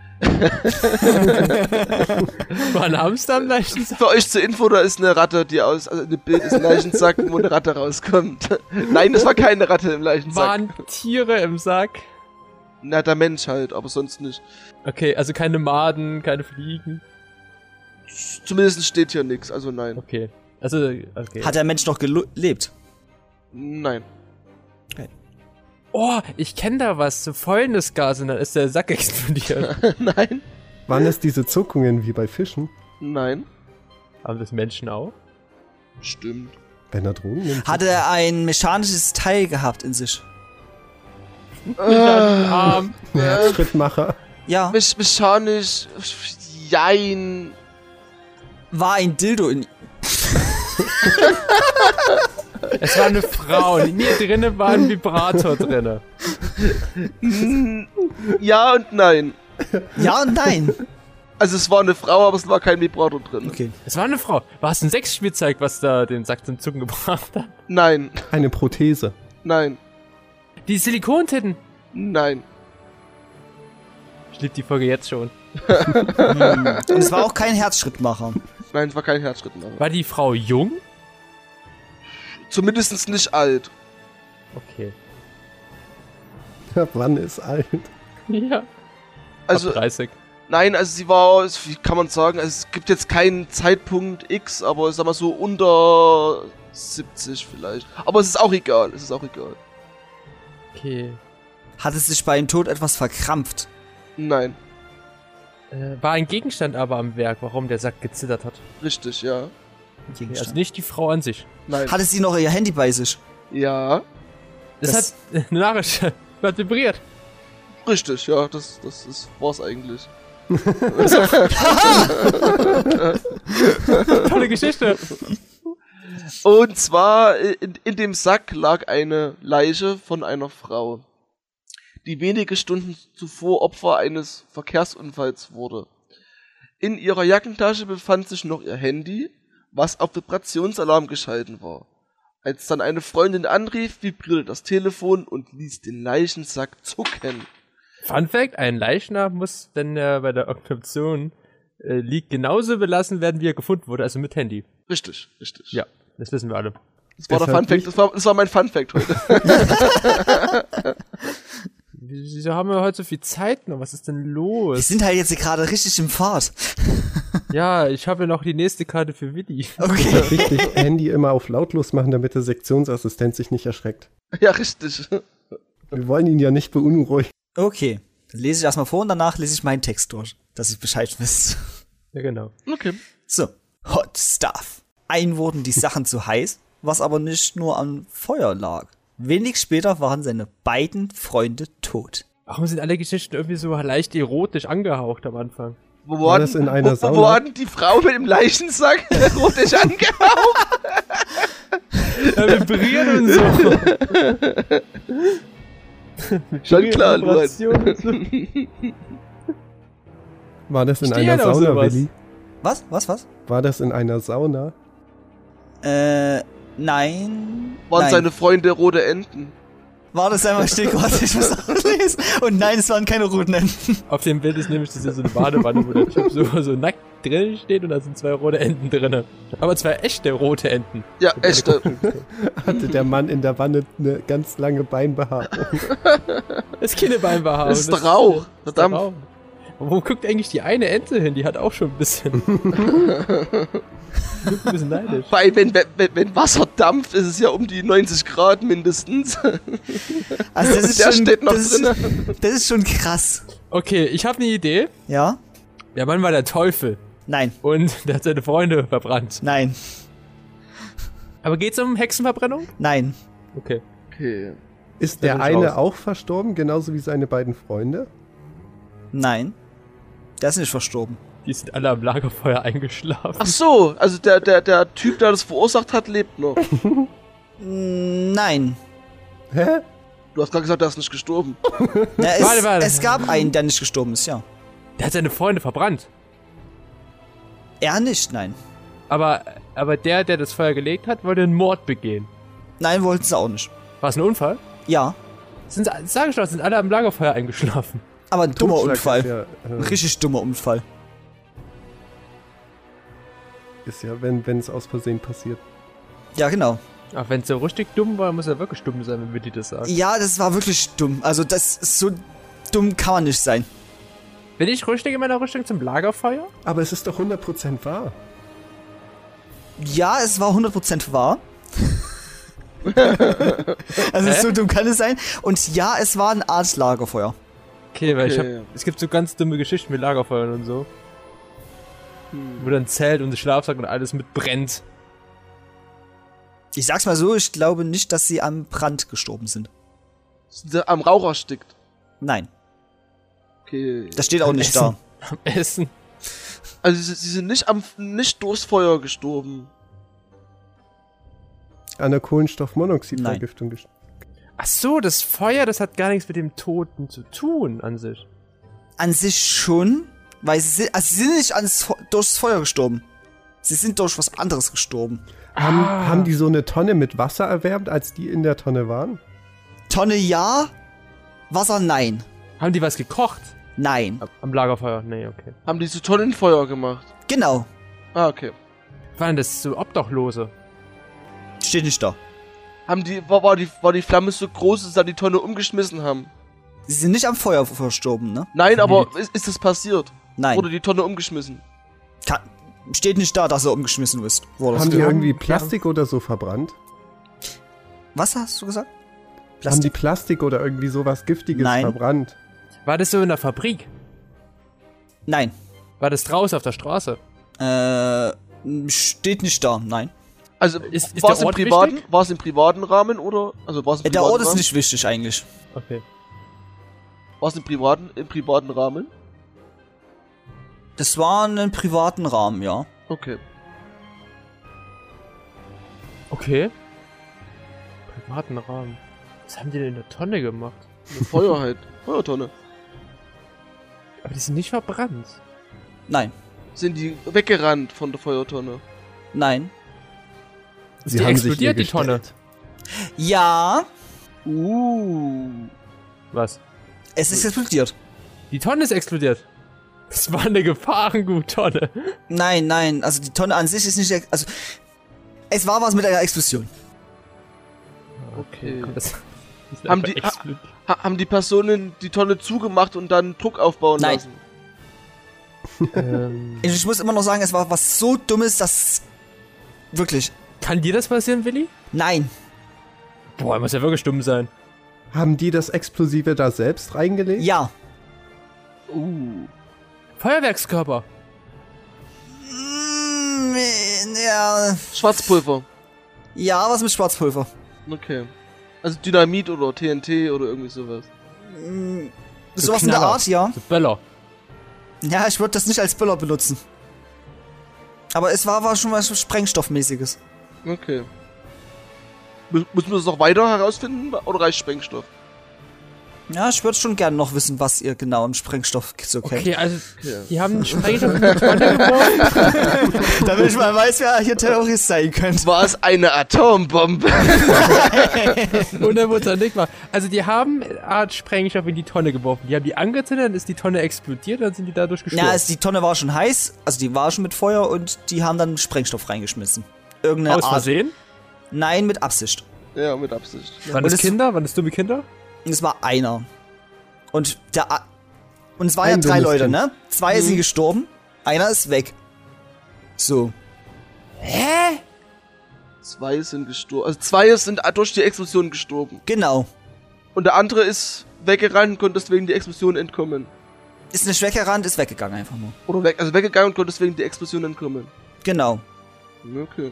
War ein Hamster am Leichensack? Für euch zur Info, da ist eine Ratte, die aus, also ein Bild ist ein Leichensack, wo eine Ratte rauskommt. Nein, das war keine Ratte im Leichensack. Waren Tiere im Sack? Na, der Mensch halt, aber sonst nicht. Okay, also keine Maden, keine Fliegen. Zumindest steht hier nichts, also nein. Okay. Also, okay. Hat der Mensch noch gelebt? Nein. Oh, ich kenne da was. So Fäulnisgas und dann ist der Sack explodiert. Nein. Waren es diese Zuckungen wie bei Fischen? Nein. Haben das Menschen auch? Stimmt. Wenn er Drogen nimmt? Hat er ein mechanisches Teil gehabt in sich? Arm. Ein Herzschrittmacher. Ja. Mich mechanisch. Jein. War ein Dildo in. Es war eine Frau. In mir drinnen war ein Vibrator drinne. Ja und nein. Ja und nein. Also es war eine Frau, aber es war kein Vibrator drin. Okay. Es war eine Frau. War es ein Sexspielzeug, was da den Sack zum Zucken gebracht hat? Nein. Eine Prothese. Nein. Die Silikontitten. Nein. Ich liebe die Folge jetzt schon. Und es war auch kein Herzschrittmacher. Nein, es war kein Herzschrittmacher. War die Frau jung? Zumindest nicht alt. Okay. Wann ist alt? Ja. Also, Ab dreißig. nein, also sie war, wie kann man sagen, also es gibt jetzt keinen Zeitpunkt X, aber ich sag mal so unter siebzig vielleicht. Aber es ist auch egal, es ist auch egal. Okay. Hat es sich bei dem Tod etwas verkrampft? Nein, Äh, war ein Gegenstand aber am Werk, warum der Sack gezittert hat. richtig, ja. Okay, also nicht die Frau an sich. Nein. Hatte sie noch ihr Handy bei sich? Ja, Das, Das- hat eine Nachricht. Hat vibriert. richtig, ja, das, das ist, war's eigentlich. Tolle Geschichte. Und zwar, in, in dem Sack lag eine Leiche von einer Frau, die wenige Stunden zuvor Opfer eines Verkehrsunfalls wurde. In ihrer Jackentasche befand sich noch ihr Handy, was auf Vibrationsalarm geschalten war. Als dann eine Freundin anrief, vibrierte das Telefon und ließ den Leichensack zucken. Fun Fact, ein Leichnam muss, wenn er bei der Obduktion äh, liegt, genauso belassen werden, wie er gefunden wurde, also mit Handy. Richtig, richtig. Ja, das wissen wir alle. Das war der Deshalb Fun Fact, nicht. das war, das war mein Fun Fact heute. Wieso haben wir heute so viel Zeit noch? Was ist denn Wir los? sind halt jetzt gerade richtig im Pfad. Ja, ich habe ja noch die nächste Karte für Willi. Okay. Richtig, Handy immer auf lautlos machen, damit der Sektionsassistent sich nicht erschreckt. Ja, richtig. Wir wollen ihn ja nicht beunruhigen. Okay. Dann lese ich erstmal vor und danach lese ich meinen Text durch, dass ich Bescheid wisst. Ja, genau. Okay. So. Hot Stuff. Ein wurden die Sachen zu heiß, was aber nicht nur am Feuer lag. Wenig später waren seine beiden Freunde tot. Warum sind alle Geschichten irgendwie so leicht erotisch angehaucht am Anfang? Wo War waren, das in einer wo, Sauna? wo waren die Frau mit dem Leichensack erotisch angehaucht? Ja, vibrieren und so. Schon klar, Luan. Operationen. War das in Stehen einer auf Sauna, sowas. Willi? Was? Was? Was? War das in einer Sauna? Äh, nein. Waren nein. seine Freunde rote Enten? War das einmal still, warte, ich muss auch lesen. Und nein, es waren keine roten Enten. Auf dem Bild ist nämlich diese so eine Badewanne, wo der Typ so, so nackt drin steht und da sind zwei rote Enten drin. Aber zwei echte rote Enten. Ja, echte. Hatte der Mann in der Wanne eine ganz lange Beinbehaarung? Das ist keine Beinbehaarung. Das ist der Rauch. Das ist der Verdammt. Rauch. Aber wo guckt eigentlich die eine Ente hin? Die hat auch schon ein bisschen. Die guckt ein bisschen neidisch. Weil wenn, wenn, wenn Wasser dampft, ist es ja um die neunzig Grad mindestens. Also das ist Der schon, steht noch das, drin. ist, das ist schon krass. Okay, ich habe eine Idee. Ja? Der Mann war der Teufel Nein. und der hat seine Freunde verbrannt. Nein. Aber geht's um Hexenverbrennung? Nein. Okay. Okay. Ist Da der bin ich eine raus. auch verstorben, genauso wie seine beiden Freunde? Nein. Der ist nicht verstorben. Die sind alle am Lagerfeuer eingeschlafen. Ach so, also der, der, der Typ, der das verursacht hat, lebt noch. Nein. Hä? Du hast gerade gesagt, der ist nicht gestorben. Na, es, Warte, warte. es gab einen, der nicht gestorben ist, ja. Der hat seine Freunde verbrannt. Er nicht, nein. Aber, aber der, der das Feuer gelegt hat, wollte einen Mord begehen. Nein, wollten sie auch nicht. War es ein Unfall? Ja. Sind, sag ich doch, sind alle am Lagerfeuer eingeschlafen. Aber ein dummer Totschlag Unfall. Ist ja, Ein äh, richtig dummer Unfall. ist ja wenn wenn es aus Versehen passiert. Ja, genau. Ach, wenn es so richtig dumm war, muss er wirklich dumm sein, wenn wir die das sagen. Ja, das war wirklich dumm. Also das ist so dumm kann man nicht sein. Bin ich richtig in meiner Rüstung zum Lagerfeuer? Aber es ist doch hundert Prozent wahr. Ja, es war hundert Prozent wahr. Also Hä? so dumm kann es sein. Und ja, es war eine Art Lagerfeuer. Okay, weil ich Okay. hab, es gibt so ganz dumme Geschichten mit Lagerfeuern und so. Hm. Wo dann Zelt und Schlafsack und alles mit brennt. Ich sag's mal so, ich glaube nicht, dass sie am Brand gestorben sind. Sind sie am Rauch erstickt. Nein, Okay. das steht auch nicht Essen. da. Am Essen. Also sie, sie sind nicht am nicht durchs Feuer gestorben. An der Kohlenstoffmonoxidvergiftung gestorben. Ach so, das Feuer, das hat gar nichts mit dem Toten zu tun an sich. An sich schon, weil sie sind, also sie sind nicht ans, Fe- durchs Feuer gestorben. Sie sind durch was anderes gestorben. Haben, Ah. haben die so eine Tonne mit Wasser erwärmt, als die in der Tonne waren? Tonne ja, Wasser nein. Haben die was gekocht? Nein. Am- Am Lagerfeuer? Nee, okay. Haben die so Tonnenfeuer gemacht. Genau, Ah, okay. Waren das so Obdachlose? steht nicht da. Haben die, war, war die, war die Flamme so groß, dass sie dann die Tonne umgeschmissen haben? Sie sind nicht am Feuer verstorben, ne? Nein, aber ist, ist das passiert? Nein. Wurde die Tonne umgeschmissen? Kann, steht nicht da, dass er umgeschmissen ist. Wurde. Haben die haben- irgendwie die Plastik oder so verbrannt? Was hast du gesagt? Haben die Plastik oder irgendwie sowas Giftiges Nein. verbrannt? War das so in der Fabrik? Nein. War das draußen auf der Straße? Äh, steht nicht da, nein. Also Ist- ist war der es im Ort privaten, wichtig? war es im privaten Rahmen oder? Also war es im Äh, Der privaten Ort ist Rahmen? nicht wichtig eigentlich. Okay. War es im privaten, im privaten Rahmen? Das war in einem privaten Rahmen, ja. Okay. Okay. Privaten Rahmen. Was haben die denn in der Tonne gemacht? Eine Feuer halt. Feuertonne. Aber die sind nicht verbrannt. Nein. Sind die weggerannt von der Feuertonne? Nein. Ist Sie die haben sich explodiert, ihr die Tonne? gestellt. Ja, Uh. Was? es ist explodiert. Die Tonne ist explodiert. Das war eine Gefahrengut-Tonne. Nein, nein, also die Tonne an sich ist nicht, ex- also es war was mit einer Explosion. Okay. Kommt das, das Haben die, ha, ha, haben die Personen die Tonne zugemacht und dann Druck aufbauen Nein. lassen? ähm, Ich muss immer noch sagen, es war was so Dummes, dass... Wirklich. kann dir das passieren, Willi? Nein. Boah, muss ja wirklich dumm sein. Haben die das Explosive da selbst reingelegt? Ja. Uh. Feuerwerkskörper. Mm, ja. Schwarzpulver. Ja, was mit Schwarzpulver? Okay. Also Dynamit oder T N T oder irgendwie sowas. Mm, So sowas in der Knaller. Art, ja. So Böller. Ja, ich würde das nicht als Böller benutzen. Aber es war, war schon was Sprengstoffmäßiges. Okay. Mü- Müssen wir das noch weiter herausfinden oder reicht Sprengstoff? Ja, ich würde schon gerne noch wissen, was ihr genau im Sprengstoff so kennt. Okay, also, Okay. die haben einen Sprengstoff in die Tonne geworfen. Damit ich mal weiß, wer hier Terrorist sein könnte. War es eine Atombombe? Hundertprozentig war. Also, die haben eine Art Sprengstoff in die Tonne geworfen. Die haben die angezündet, dann ist die Tonne explodiert, dann sind die dadurch gestorben. Ja, also die Tonne war schon heiß, also die war schon mit Feuer und die haben dann Sprengstoff reingeschmissen. Irgendeine Aus Art. Versehen? Nein, mit Absicht. Ja, mit Absicht. Waren Und das es- Kinder? Waren das dumme Kinder? Und es war einer. Und der A und es waren Ein ja drei dummes Leute, Kind. ne? Zwei Mhm. sind gestorben, einer ist weg. So. Hä? Zwei sind gestorben. Also zwei sind durch die Explosion gestorben. Genau. Und der andere ist weggerannt und konnte deswegen die Explosion entkommen. Ist nicht weggerannt, ist weggegangen einfach nur. Oder weg, also weggegangen und konnte deswegen die Explosion entkommen. Genau. Okay.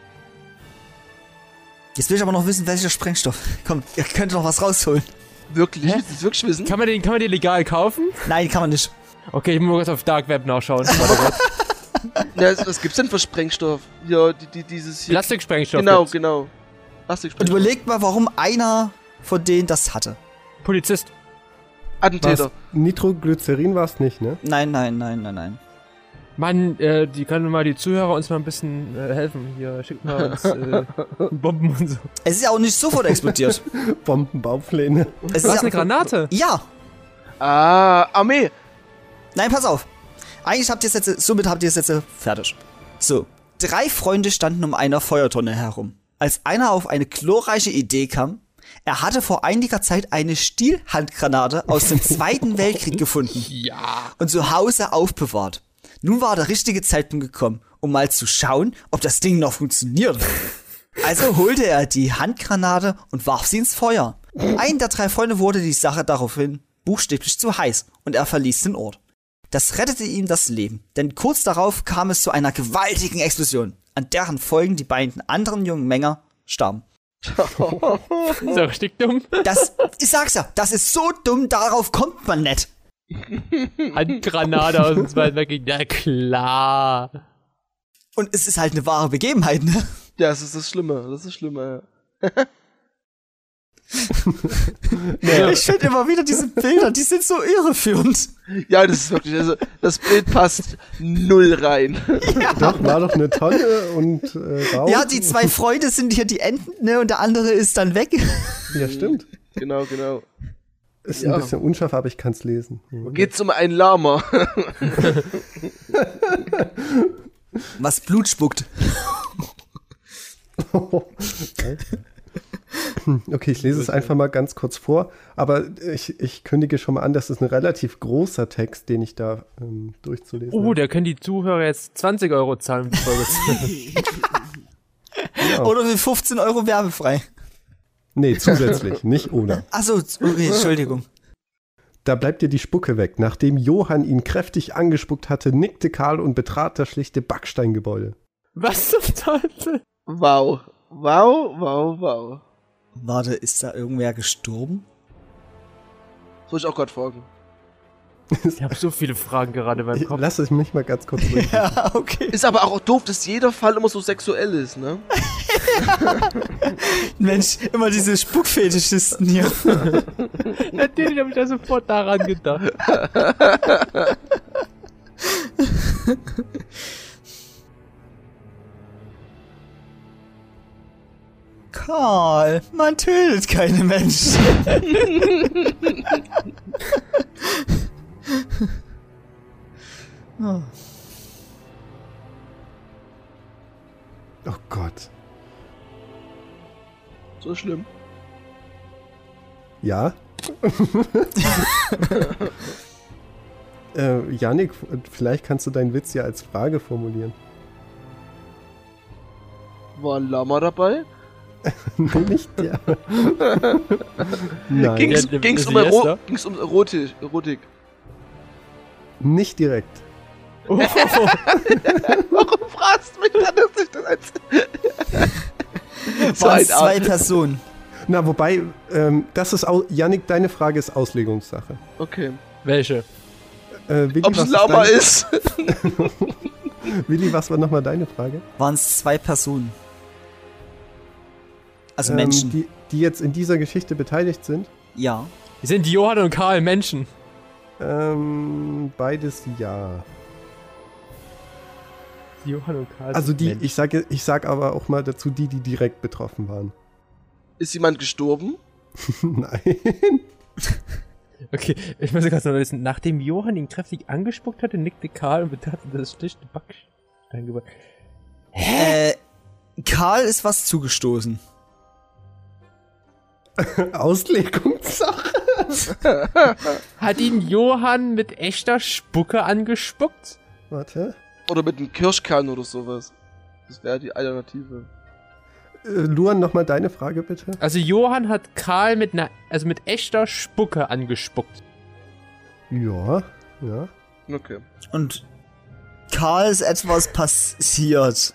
Jetzt will ich aber noch wissen, welcher Sprengstoff. Komm, ihr könnt noch was rausholen. Wirklich? Hä? Willst du das wirklich wissen? Kann man den, kann man den legal kaufen? Nein, kann man nicht. Okay, ich muss mal kurz auf Dark Web nachschauen. Warte kurz. Ja, was, was gibt's denn für Sprengstoff? Ja, die, die, dieses hier. Plastiksprengstoff. Genau, gibt's. genau. Und Plastiksprengstoff. überlegt mal, warum einer von denen das hatte. Polizist. Attentäter. Was? Nitroglycerin war es nicht, ne? Nein, nein, nein, nein, nein. Mann, äh, die können mal die Zuhörer uns mal ein bisschen äh, helfen. Hier, schickt mal uns äh, Bomben und so. Es ist ja auch nicht sofort explodiert. Bombenbaupläne. Es ist Was, ja eine Granate? Ja. Ah, Armee. Nein, pass auf. Eigentlich habt ihr es jetzt, somit habt ihr es jetzt fertig. So. Drei Freunde standen um eine Feuertonne herum. Als einer auf eine glorreiche Idee kam, er hatte vor einiger Zeit eine Stielhandgranate aus dem Zweiten Weltkrieg gefunden Ja. und zu Hause aufbewahrt. Nun war der richtige Zeitpunkt gekommen, um mal zu schauen, ob das Ding noch funktioniert. Also holte er die Handgranate und warf sie ins Feuer. Einem der drei Freunde wurde die Sache daraufhin buchstäblich zu heiß und er verließ den Ort. Das rettete ihm das Leben, denn kurz darauf kam es zu einer gewaltigen Explosion, an deren Folgen die beiden anderen jungen Männer starben. So richtig dumm. Das, ich sag's ja, das ist so dumm, darauf kommt man nicht. Handgranate aus dem Zweiten Weltkrieg. Ja, klar. Und es ist halt eine wahre Begebenheit, ne? Ja, das ist das Schlimme. Das ist das Schlimme, ja. Ich finde immer wieder diese Bilder, die sind so irreführend. Ja, das ist wirklich, also, das Bild passt null rein. Doch, war doch eine Tonne und äh, Rauch. Ja, die zwei Freunde sind hier die Enten, ne? Und der andere ist dann weg. Ja, stimmt. Genau, genau. Ist Ja. ein bisschen unscharf, aber ich kann es lesen. Geht's um ein Lama? Was Blut spuckt. Okay, ich lese es einfach mal ganz kurz vor, aber ich, ich kündige schon mal an, das ist ein relativ großer Text, den ich da ähm, durchzulesen Oh, habe. da können die Zuhörer jetzt zwanzig Euro zahlen. für Folge. Genau. Oder für fünfzehn Euro werbefrei. Nee, zusätzlich, nicht ohne. Achso, okay, Entschuldigung. Da bleibt dir die Spucke weg. Nachdem Johann ihn kräftig angespuckt hatte, nickte Karl und betrat das schlichte Backsteingebäude. Was zum Teufel? Wow. Wow, wow, wow. Warte, ist da irgendwer gestorben? Das wollte ich auch gerade fragen. Ich habe so viele Fragen gerade beim Ich, Kopf. lass es mich mal ganz kurz durch. Ja, okay. Ist aber auch doof, dass jeder Fall immer so sexuell ist, ne? Mensch, immer diese Spuckfetischisten hier. Natürlich habe ich da sofort daran gedacht. Karl, man tötet keine Menschen. Oh. Oh Gott. So schlimm. Ja. äh, Yannick, vielleicht kannst du deinen Witz ja als Frage formulieren. War ein Lama dabei? Nee, nicht ja. Nein, Ging's, Ja, ging's, um, Silvester? Ero ging's um Erotik? Erotik? nicht direkt. Oh, Warum fragst du mich dann, dass ich das als... so Waren ein es zwei Arsch. Personen. Na, wobei, ähm, das ist, au Yannick, deine Frage ist Auslegungssache. Okay. welche? Äh, Willi, Ob's was ein ist Lama deine- ist? Willi, was war nochmal deine Frage? Waren es zwei Personen. Also Ähm, Menschen. die, die jetzt in dieser Geschichte beteiligt sind? Ja. Sind Johann und Karl Menschen? Ähm, beides ja. Johann und Karl Also sind die, Menschen. ich sage, ich sag aber auch mal dazu, die, die direkt betroffen waren. Ist jemand gestorben? Nein. Okay, ich muss gerade noch wissen, nachdem Johann ihn kräftig angespuckt hatte, nickte Karl und betrachtete das schlichte Backsteingebäude. Äh, Karl ist was zugestoßen. Auslegungssache. Hat ihn Johann mit echter Spucke angespuckt? Warte. Oder mit einem Kirschkern oder sowas? Das wäre die Alternative. Äh, Luan, nochmal deine Frage bitte. Also Johann hat Karl mit einer, also mit echter Spucke angespuckt. Ja, ja. Okay. Und Karl ist etwas passiert.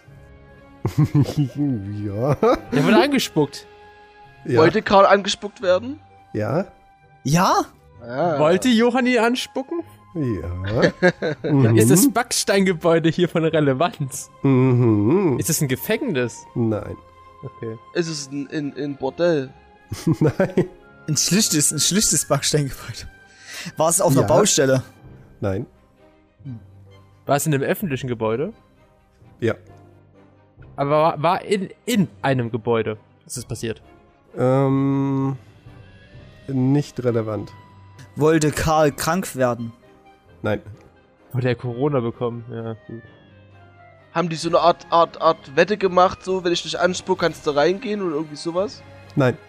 ja. Der wurde angespuckt. Ja. Wollte Karl angespuckt werden? Ja. Ja? Ah. Wollte Johann ihn anspucken? Ja. Dann ist das Backsteingebäude hier von Relevanz. Mhm. Ist es ein Gefängnis? Nein. Okay. Ist es ein, ein, ein Bordell? Nein. Ein schlichtes, ein schlichtes Backsteingebäude. War es auf einer Ja. Baustelle? Nein. War es in einem öffentlichen Gebäude? Ja. Aber war, war in, in einem Gebäude. Was ist passiert? Ähm, nicht relevant. Wollte Karl krank werden? Nein. Wurde er Corona bekommen? Ja, gut. Haben die so eine Art, Art, Art Wette gemacht, so, wenn ich dich anspuck, kannst du reingehen oder irgendwie sowas? Nein.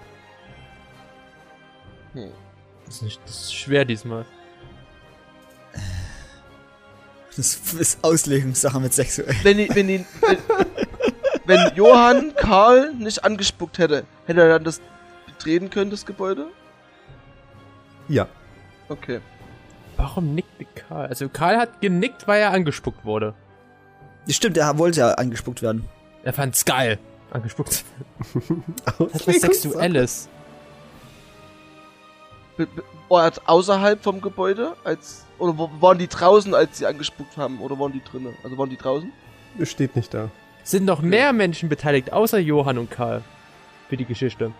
Hm. Das ist, nicht, das ist schwer diesmal. Das ist Auslegungssache mit sexuell. Wenn, ihn- wenn, ihn, wenn, wenn Johann Karl nicht angespuckt hätte, hätte er dann das betreten können, das Gebäude? Ja. Okay. Warum nickte Karl? Also Karl hat genickt, weil er angespuckt wurde. Stimmt, er wollte ja angespuckt werden. Er fand's geil. Angespuckt. Das ist was Auslegungssache. Sexuelles. Be- be- War er außerhalb vom Gebäude? Als, oder wa- waren die draußen, als sie angespuckt haben? Oder waren die drinnen? Also waren die draußen? Steht nicht da. Sind noch mehr Menschen beteiligt, außer Johann und Karl? Für die Geschichte.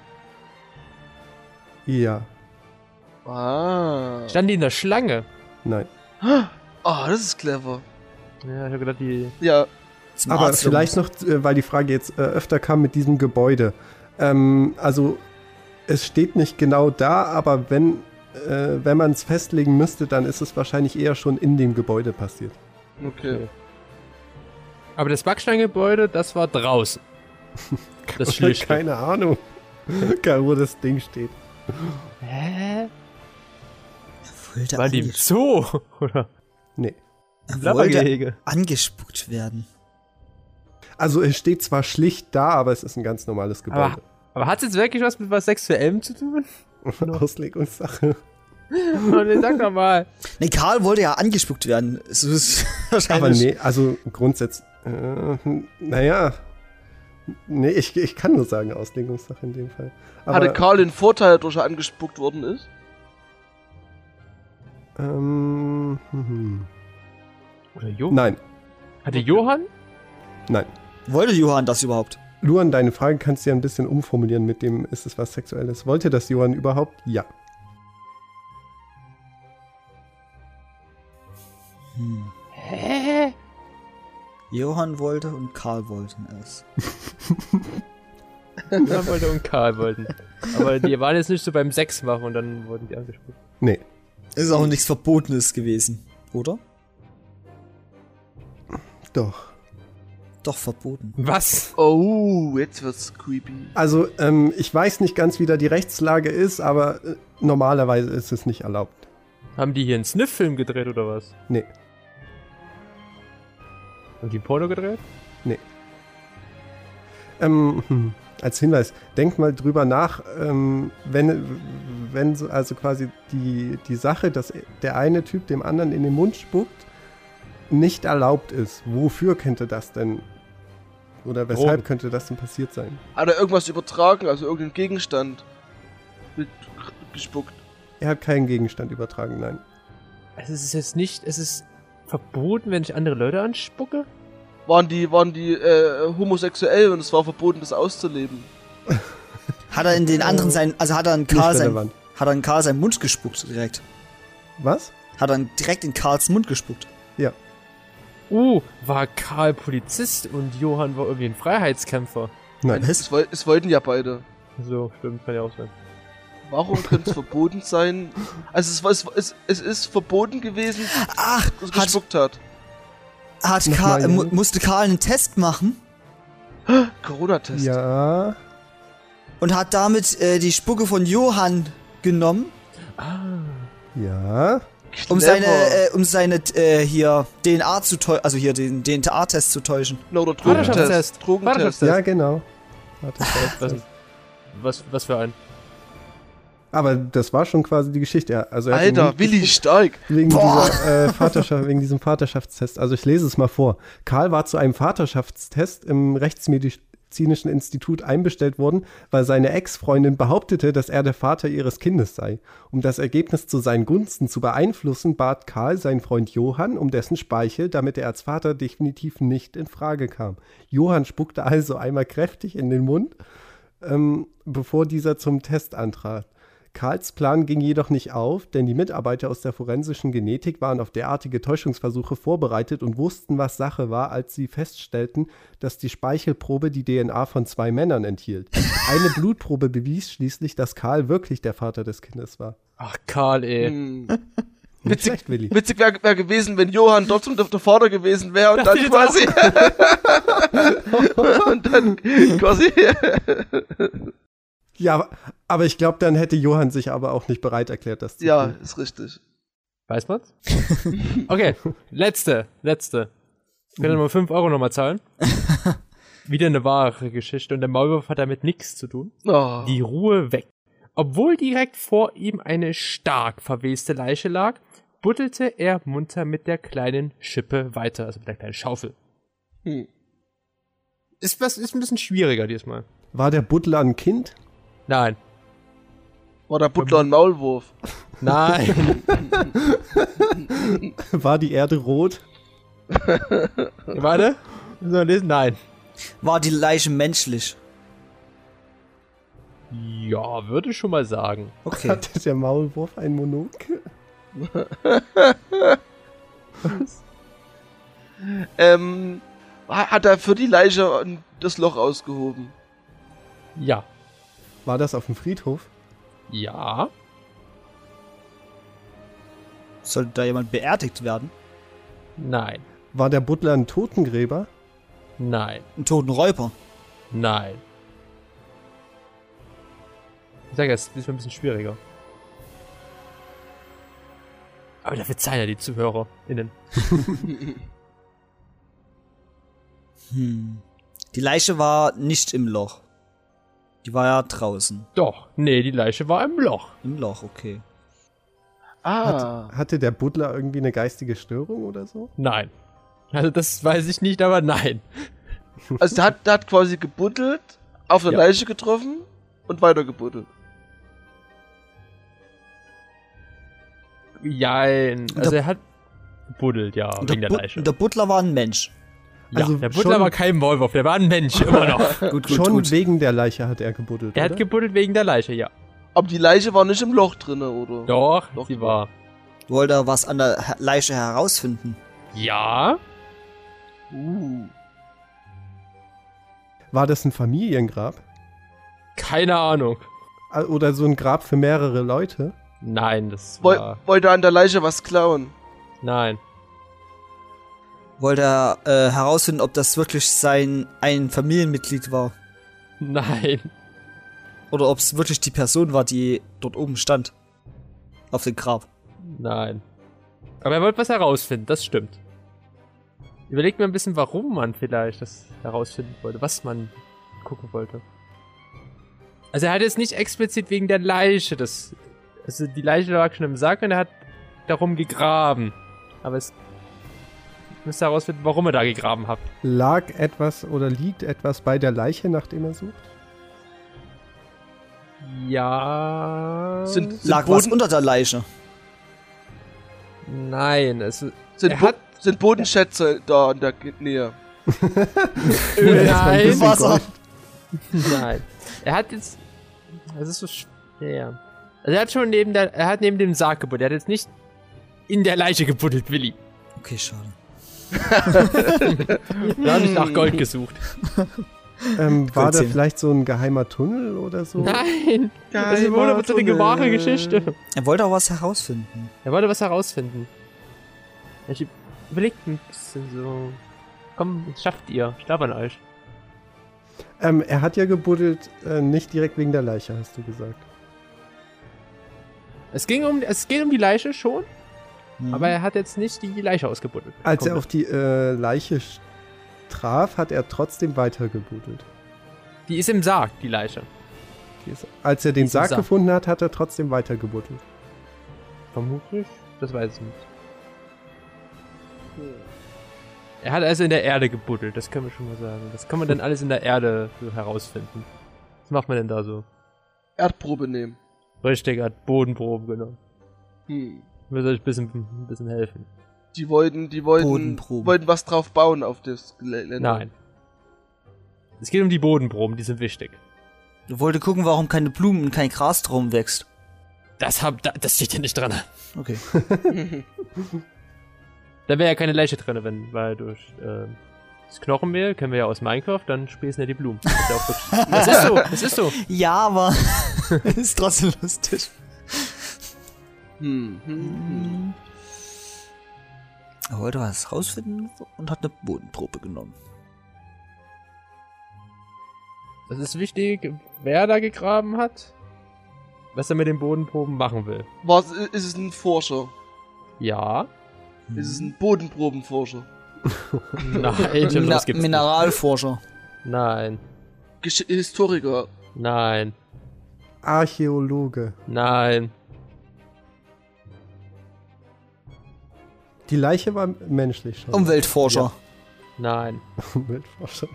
Ja. Ah. Standen die in der Schlange? Nein. Ah, das ist clever. Ja, ich hab gedacht, die... Ja. Zum Aber Arzt vielleicht noch, äh, weil die Frage jetzt äh, öfter kam mit diesem Gebäude. Ähm, also, es steht nicht genau da, aber wenn, äh, wenn man es festlegen müsste, dann ist es wahrscheinlich eher schon in dem Gebäude passiert. Okay. Aber das Backsteingebäude, das war draußen. Das Schlichte. Keine Ahnung, wo das Ding steht. Hä? wollte, War die im anges Zoo? Oder Nee. er wollte Blabbergehege? angespuckt werden. Also, es steht zwar schlicht da, aber es ist ein ganz normales Gebäude. Aber, aber hat es jetzt wirklich was mit was Sexuellem zu tun? Auslegungssache. Oh, nee, sag doch mal. Nee, Karl wollte ja angespuckt werden. So ist Aber wahrscheinlich. nee, also grundsätzlich, äh, naja, nee, ich, ich kann nur sagen Auslegungssache in dem Fall. Aber, Hatte Karl den Vorteil, dass er angespuckt worden ist? ähm, hm, Oder Johann? nein, Hatte Johann? nein. Wollte Johann das überhaupt? Luan, deine Frage kannst du ja ein bisschen umformulieren mit dem, ist es was Sexuelles? Wollte das Johann überhaupt? Ja. Hm. Hä? Johann wollte und Karl wollten es. Johann wollte und Karl wollten. Aber die waren jetzt nicht so beim Sex machen und dann wurden die angesprochen. Nee. Ist auch nichts Verbotenes gewesen, oder? Doch. doch verboten. Was? Oh, jetzt wird's creepy. Also, ähm, ich weiß nicht ganz, wie da die Rechtslage ist, aber äh, normalerweise ist es nicht erlaubt. Haben die hier einen Sniff-Film gedreht oder was? Nee, Haben die ein Porno gedreht? nee. Ähm, hm, als Hinweis, denkt mal drüber nach, ähm, wenn, wenn so, also quasi die, die Sache, dass der eine Typ dem anderen in den Mund spuckt, nicht erlaubt ist. Wofür könnte das denn, oder weshalb Drogen. könnte das denn passiert sein? Hat er irgendwas übertragen, also irgendeinen Gegenstand mit gespuckt? Er hat keinen Gegenstand übertragen, nein. Also es ist jetzt nicht, es ist verboten, wenn ich andere Leute anspucke? Waren die, waren die äh, homosexuell und es war verboten, das auszuleben? Hat er in den anderen sein, also hat er in Nicht Karl sein, relevant. hat er in Karl seinen Mund gespuckt direkt. Was? Hat er direkt in Karls Mund gespuckt. Ja. Uh, war Karl Polizist und Johann war irgendwie ein Freiheitskämpfer. Nein. Es, woll- es wollten ja beide. So, stimmt, kann ja auch sein. Warum könnte es verboten sein? Also es, war, es, es, es ist verboten gewesen, Ach, dass er hat, gespuckt hat. hat Nochmal, Karl, äh, mu Junge. musste Karl einen Test machen Corona-Test. Ja. und hat damit äh, die Spucke von Johann genommen, Ah. Ja. um Clever. seine, äh, um seine äh, hier D N A zu täuschen, also hier den D N A-Test zu täuschen. No, oder Vaterschaftstest. Drogentest. Drogentest. Vaterschaftstest. Ja, genau. Warte, Was, was, was für ein? aber das war schon quasi die Geschichte. Ja, also er hat ihn Alter, nicht Willi stark. Wegen, Boah. dieser, äh, Vaterschaft, wegen diesem Vaterschaftstest. Also ich lese es mal vor. Karl war zu einem Vaterschaftstest im Rechtsmedizinischen Institut einbestellt worden, weil seine Ex-Freundin behauptete, dass er der Vater ihres Kindes sei. Um das Ergebnis zu seinen Gunsten zu beeinflussen, bat Karl seinen Freund Johann um dessen Speichel, damit er als Vater definitiv nicht in Frage kam. Johann spuckte also einmal kräftig in den Mund, ähm, bevor dieser zum Test antrat. Karls Plan ging jedoch nicht auf, denn die Mitarbeiter aus der forensischen Genetik waren auf derartige Täuschungsversuche vorbereitet und wussten, was Sache war, als sie feststellten, dass die Speichelprobe die D N A von zwei Männern enthielt. Eine Blutprobe bewies schließlich, dass Karl wirklich der Vater des Kindes war. Ach, Karl, ey. Hm. Nicht Witzig, schlecht, Willi. witzig wäre wär gewesen, wenn Johann trotzdem der der Vater gewesen wäre und dann quasi. und dann quasi. Ja, aber ich glaube, dann hätte Johann sich aber auch nicht bereit erklärt, das zu ja, tun. ist richtig. Weiß man's? Okay, letzte, letzte. Könnt ihr mal fünf Euro nochmal zahlen? Wieder eine wahre Geschichte und der Maulwurf hat damit nichts zu tun. Oh. Die Ruhe weg. Obwohl direkt vor ihm eine stark verweste Leiche lag, buddelte er munter mit der kleinen Schippe weiter, also mit der kleinen Schaufel. Hm. Ist, was, ist ein bisschen schwieriger diesmal. War der Butler ein Kind? Nein. War der Butler ein Maulwurf? Nein. War die Erde rot? Warte. Müssen wir lesen? Nein. War die Leiche menschlich? Ja, würde ich schon mal sagen. Okay. Hatte der Maulwurf ein Monokel? Ähm, ha- hat er für die Leiche ein- das Loch ausgehoben? Ja. War das auf dem Friedhof? Ja. Sollte da jemand beerdigt werden? Nein. War der Butler ein Totengräber? Nein. Ein toten Räuber? Nein. Ich sage, es ist ein bisschen schwieriger. Aber dafür zahlen ja die ZuhörerInnen. Hm. Die Leiche war nicht im Loch. Die war ja draußen. Doch. Nee, die Leiche war im Loch. Im Loch, okay. Ah. Hatte der Butler irgendwie eine geistige Störung oder so? Nein. Also das weiß ich nicht, aber nein. Also der hat, der hat quasi gebuddelt, auf eine Ja. Leiche getroffen und weiter gebuddelt. Jein. Also der- er hat gebuddelt, ja, Und wegen der, der Bu- Leiche. der Butler war ein Mensch. Ja, Also der Butler schon- war kein Maulwurf, der war ein Mensch, immer noch. Gut, gut, Schon gut. wegen der Leiche hat er gebuddelt, Er oder? hat gebuddelt wegen der Leiche, ja. Aber die Leiche war nicht im Loch drinne, oder? Doch, Doch, sie doch. war. Wollte er was an der He- Leiche herausfinden? Ja. Uh. War das ein Familiengrab? Keine Ahnung. Äh, Oder so ein Grab für mehrere Leute? Nein, das Woll, war... wollte er an der Leiche was klauen? Nein. Wollte er äh, herausfinden, ob das wirklich sein ein Familienmitglied war. Nein. Oder ob es wirklich die Person war, die dort oben stand. Auf dem Grab. Nein. Aber er wollte was herausfinden, das stimmt. Überlegt mir ein bisschen, warum man vielleicht das herausfinden wollte, was man gucken wollte. Also er hat jetzt nicht explizit wegen der Leiche, das, also die Leiche lag schon im Sack und er hat darum gegraben. Aber es müsste herausfinden, warum er da gegraben hat. Lag etwas oder liegt etwas bei der Leiche, nachdem er sucht? Sind, Ja. sind, Lag Boden, was unter der Leiche? Nein, es sind, er Bo hat sind Bodenschätze da in der Nähe? Nein. Wasser. Nein. Er hat jetzt. Das ist so schwer. Also er hat schon neben der. Er hat neben dem Sarg gebuddelt. Er hat jetzt nicht in der Leiche gebuddelt, Willi. Okay, schade. Da habe ich nach Gold gesucht. Ähm, war da sehen. vielleicht so ein geheimer Tunnel oder so? Nein! Das ist eine wunderbare wahre Geschichte. Er wollte auch was herausfinden. Er wollte was herausfinden. Ich überlegt ein bisschen so. Komm, das schafft ihr. Stab an euch. Ähm, er hat ja gebuddelt, äh, nicht direkt wegen der Leiche, hast du gesagt. Es ging um. Es geht um die Leiche schon, Mhm. aber er hat jetzt nicht die Leiche ausgebuddelt. Als er Komplett. auf die äh, Leiche traf, hat er trotzdem weiter gebuddelt. Die ist im Sarg, die Leiche. Die ist- Als er den ist im Sarg Sarg. gefunden hat, hat er trotzdem weiter gebuddelt. Vermutlich? Das weiß ich nicht. Er hat also in der Erde gebuddelt, das können wir schon mal sagen. Das kann man dann alles in der Erde so herausfinden. Was macht man denn da so? Erdprobe nehmen. Richtig, er hat Bodenproben genommen. Hm. Ich will euch ein bisschen, ein bisschen helfen. Die wollten, die wollten, Bodenproben. wollten was drauf bauen auf das Gelände. Nein. Es geht um die Bodenproben, die sind wichtig. Er wollte gucken, warum keine Blumen und kein Gras drum wächst. Das, hab, da, das steht ja nicht dran. Okay. Da wäre ja keine Leiche drin, wenn, weil durch äh, das Knochenmehl, kennen wir ja aus Minecraft, dann sprießen ja die Blumen. Das ist, ja auch wirklich, das ist so, das ist so. Ja, aber ist trotzdem lustig. Hm, hm, hm. Er wollte was rausfinden und hat eine Bodenprobe genommen. Das ist wichtig, wer da gegraben hat, was er mit den Bodenproben machen will. Was, ist es ein Forscher? Ja. Ist es ein Bodenprobenforscher? Nein, schon Mina was gibt's Mineralforscher. nicht. Nein. Gesch Historiker? Nein. Archäologe. Nein. Die Leiche war menschlich schon. Umweltforscher. Nein. Umweltforscher.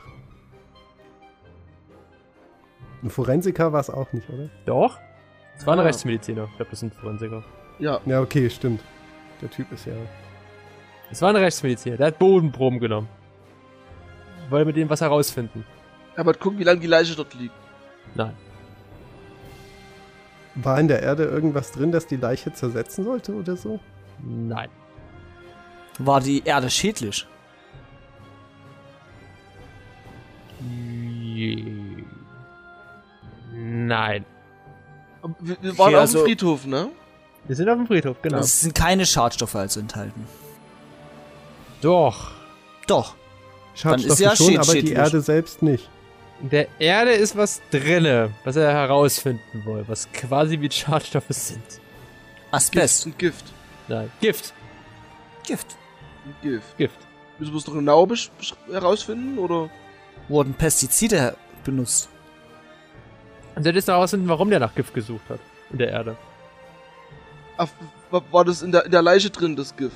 Ein Forensiker war es auch nicht, oder? Doch? Das war ein Ah. Rechtsmediziner. Ich glaube, das sind Forensiker. Ja. Ja, okay, stimmt. Der Typ ist ja... Das war ein Rechtsmediziner. Der hat Bodenproben genommen. Wollte mit dem was herausfinden. Aber gucken, wie lange die Leiche dort liegt. Nein. War in der Erde irgendwas drin, das die Leiche zersetzen sollte oder so? Nein. War die Erde schädlich? Nein. Aber Wir, wir waren Okay, auf also- dem Friedhof, ne? Wir sind auf dem Friedhof, genau. Es sind keine Schadstoffe also enthalten. Doch. Doch. Schadstoffe ist ja schon, aber die schädlich. Erde selbst nicht. In der Erde ist was drinne, was er herausfinden will, was quasi wie Schadstoffe sind. Asbest. Ein Gift. Nein. Gift. Gift. Ein Gift. Gift. Müssen wir es doch genau besch- besch- herausfinden, oder? Wurden Pestizide benutzt? Und er ist herausfinden, warum der nach Gift gesucht hat. In der Erde. Ach, wa- war das in der, in der Leiche drin, das Gift?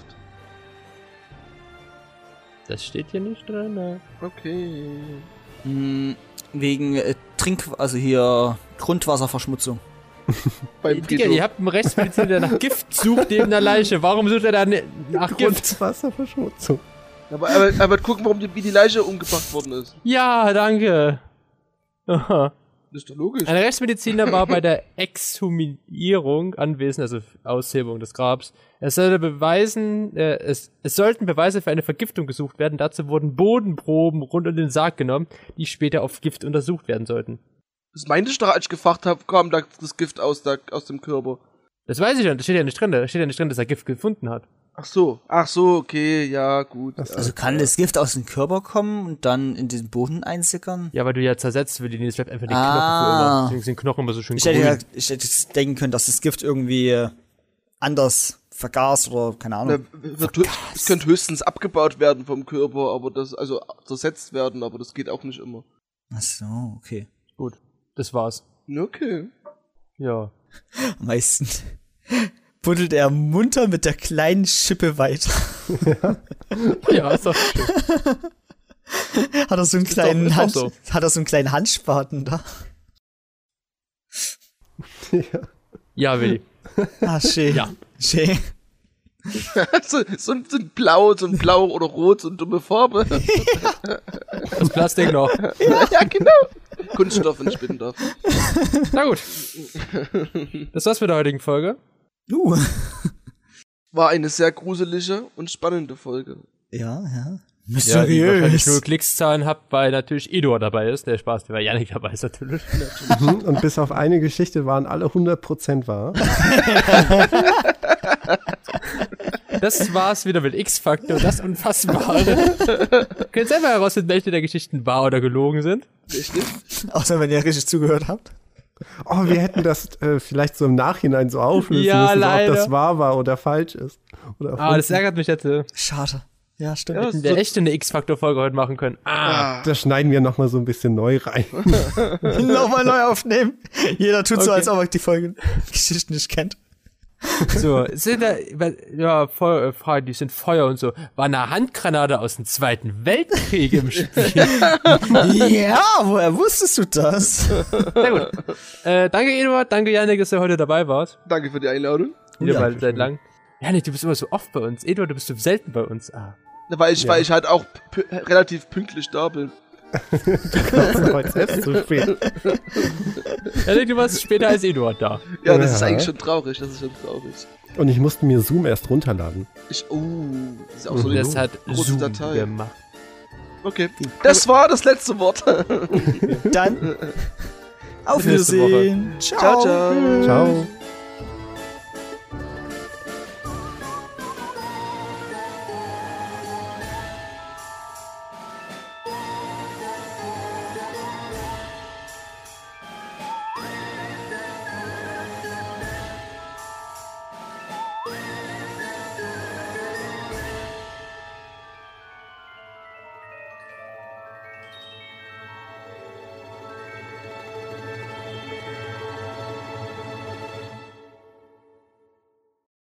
Das steht hier nicht drin. Ne? Okay. Hm, wegen äh, Trink... also hier Grundwasserverschmutzung. Beim Digga, Friedhof. ihr habt einen Rechtsmediziner, der nach Gift sucht neben der Leiche. Warum sucht er da ne- nach Gift? Grundwasserverschmutzung. Aber, aber, aber gucken, warum die, wie die Leiche umgebracht worden ist. Ja, danke. Aha. Das ist doch logisch. Ein Rechtsmediziner war bei der Exhumierung anwesend, also Aushebung des Grabs. Er sollte beweisen, äh, es, es sollten Beweise für eine Vergiftung gesucht werden. Dazu wurden Bodenproben rund um den Sarg genommen, die später auf Gift untersucht werden sollten. Das meinte ich doch, als ich gefragt habe, kam da das Gift aus, der, aus dem Körper. Das weiß ich ja, das steht ja nicht drin. Da steht ja nicht drin, dass er Gift gefunden hat. Ach so, ach so, okay, ja, gut. Ach so. Also kann das Gift aus dem Körper kommen und dann in den Boden einsickern? Ja, weil du ja zersetzt wird, das bleibt einfach die Ah. Knochen für immer. Deswegen sind Knochen immer so schön Ich hätte, grün. ja, ich hätte jetzt denken können, dass das Gift irgendwie äh, anders vergaß oder keine Na, Ahnung. wird, hö- es könnte höchstens abgebaut werden vom Körper, aber das, also zersetzt werden, aber das geht auch nicht immer. Ach so, okay. Gut, das war's. Okay. Ja. Am meisten buddelt er munter mit der kleinen Schippe weiter. Ja, ist doch schön. Hat er so einen Ist doch- kleinen ist doch Hand, so. hat er so einen kleinen Handspaten da? Ja. Ja, Willi. Ah, schön. Ja. Schön. so, so, ein- so ein Blau, so ein Blau oder Rot, so eine dumme Farbe. Das Plastik noch. ja, genau. Kunststoff und Spinnstoff. Na gut. Das war's mit der heutigen Folge. Uh. War eine sehr gruselige und spannende Folge. Ja, ja. Ja, die wahrscheinlich nur Mysteriös. Klickszahlen habt, weil natürlich Eduard dabei ist. Der Spaß, weil Jannik dabei ist natürlich. Mhm, und bis auf eine Geschichte waren alle hundert Prozent wahr. Das war's wieder mit X-Faktor, das Unfassbare. Ihr könnt selber herausfinden, welche der Geschichten wahr oder gelogen sind. Richtig? Außer wenn ihr richtig zugehört habt. Oh, wir hätten das äh, vielleicht so im Nachhinein so auflösen Ja, müssen, leider. ob das wahr war oder falsch ist. Oder Ah, das erfunden. ärgert mich jetzt. Wir Schade. Ja, stimmt. Ja, hätten wir echt eine X-Faktor-Folge heute machen können. Ah. Ah. Da schneiden wir nochmal so ein bisschen neu rein. Nochmal neu aufnehmen. Jeder tut so, Okay. als ob er die Folgen Geschichten nicht kennt. So, sind da, ja, Feu- äh, Fragen, die sind Feuer und so. War eine Handgranate aus dem Zweiten Weltkrieg im Spiel. Ja, woher wusstest du das? Na gut. Äh, danke, Eduard. Danke, Jannik, dass du heute dabei warst. Danke für die Einladung. Wieder Ja, mal seit lang. Janik, du bist immer so oft bei uns. Eduard, du bist so selten bei uns. Ah. Weil ich, Ja. weil ich halt auch pü- relativ pünktlich da bin. Das ist heute selbst zu spät. Janik, du warst später als Eduard da. Ja, das Ja. ist eigentlich schon traurig. Das ist schon traurig. Und ich musste mir Zoom erst runterladen. Ich, oh, das ist auch so eine Das hat große Zoom Datei. gemacht. Okay. Das war das letzte Wort. Dann auf Bis nächste Woche. Wiedersehen. Ciao, ciao. Ciao.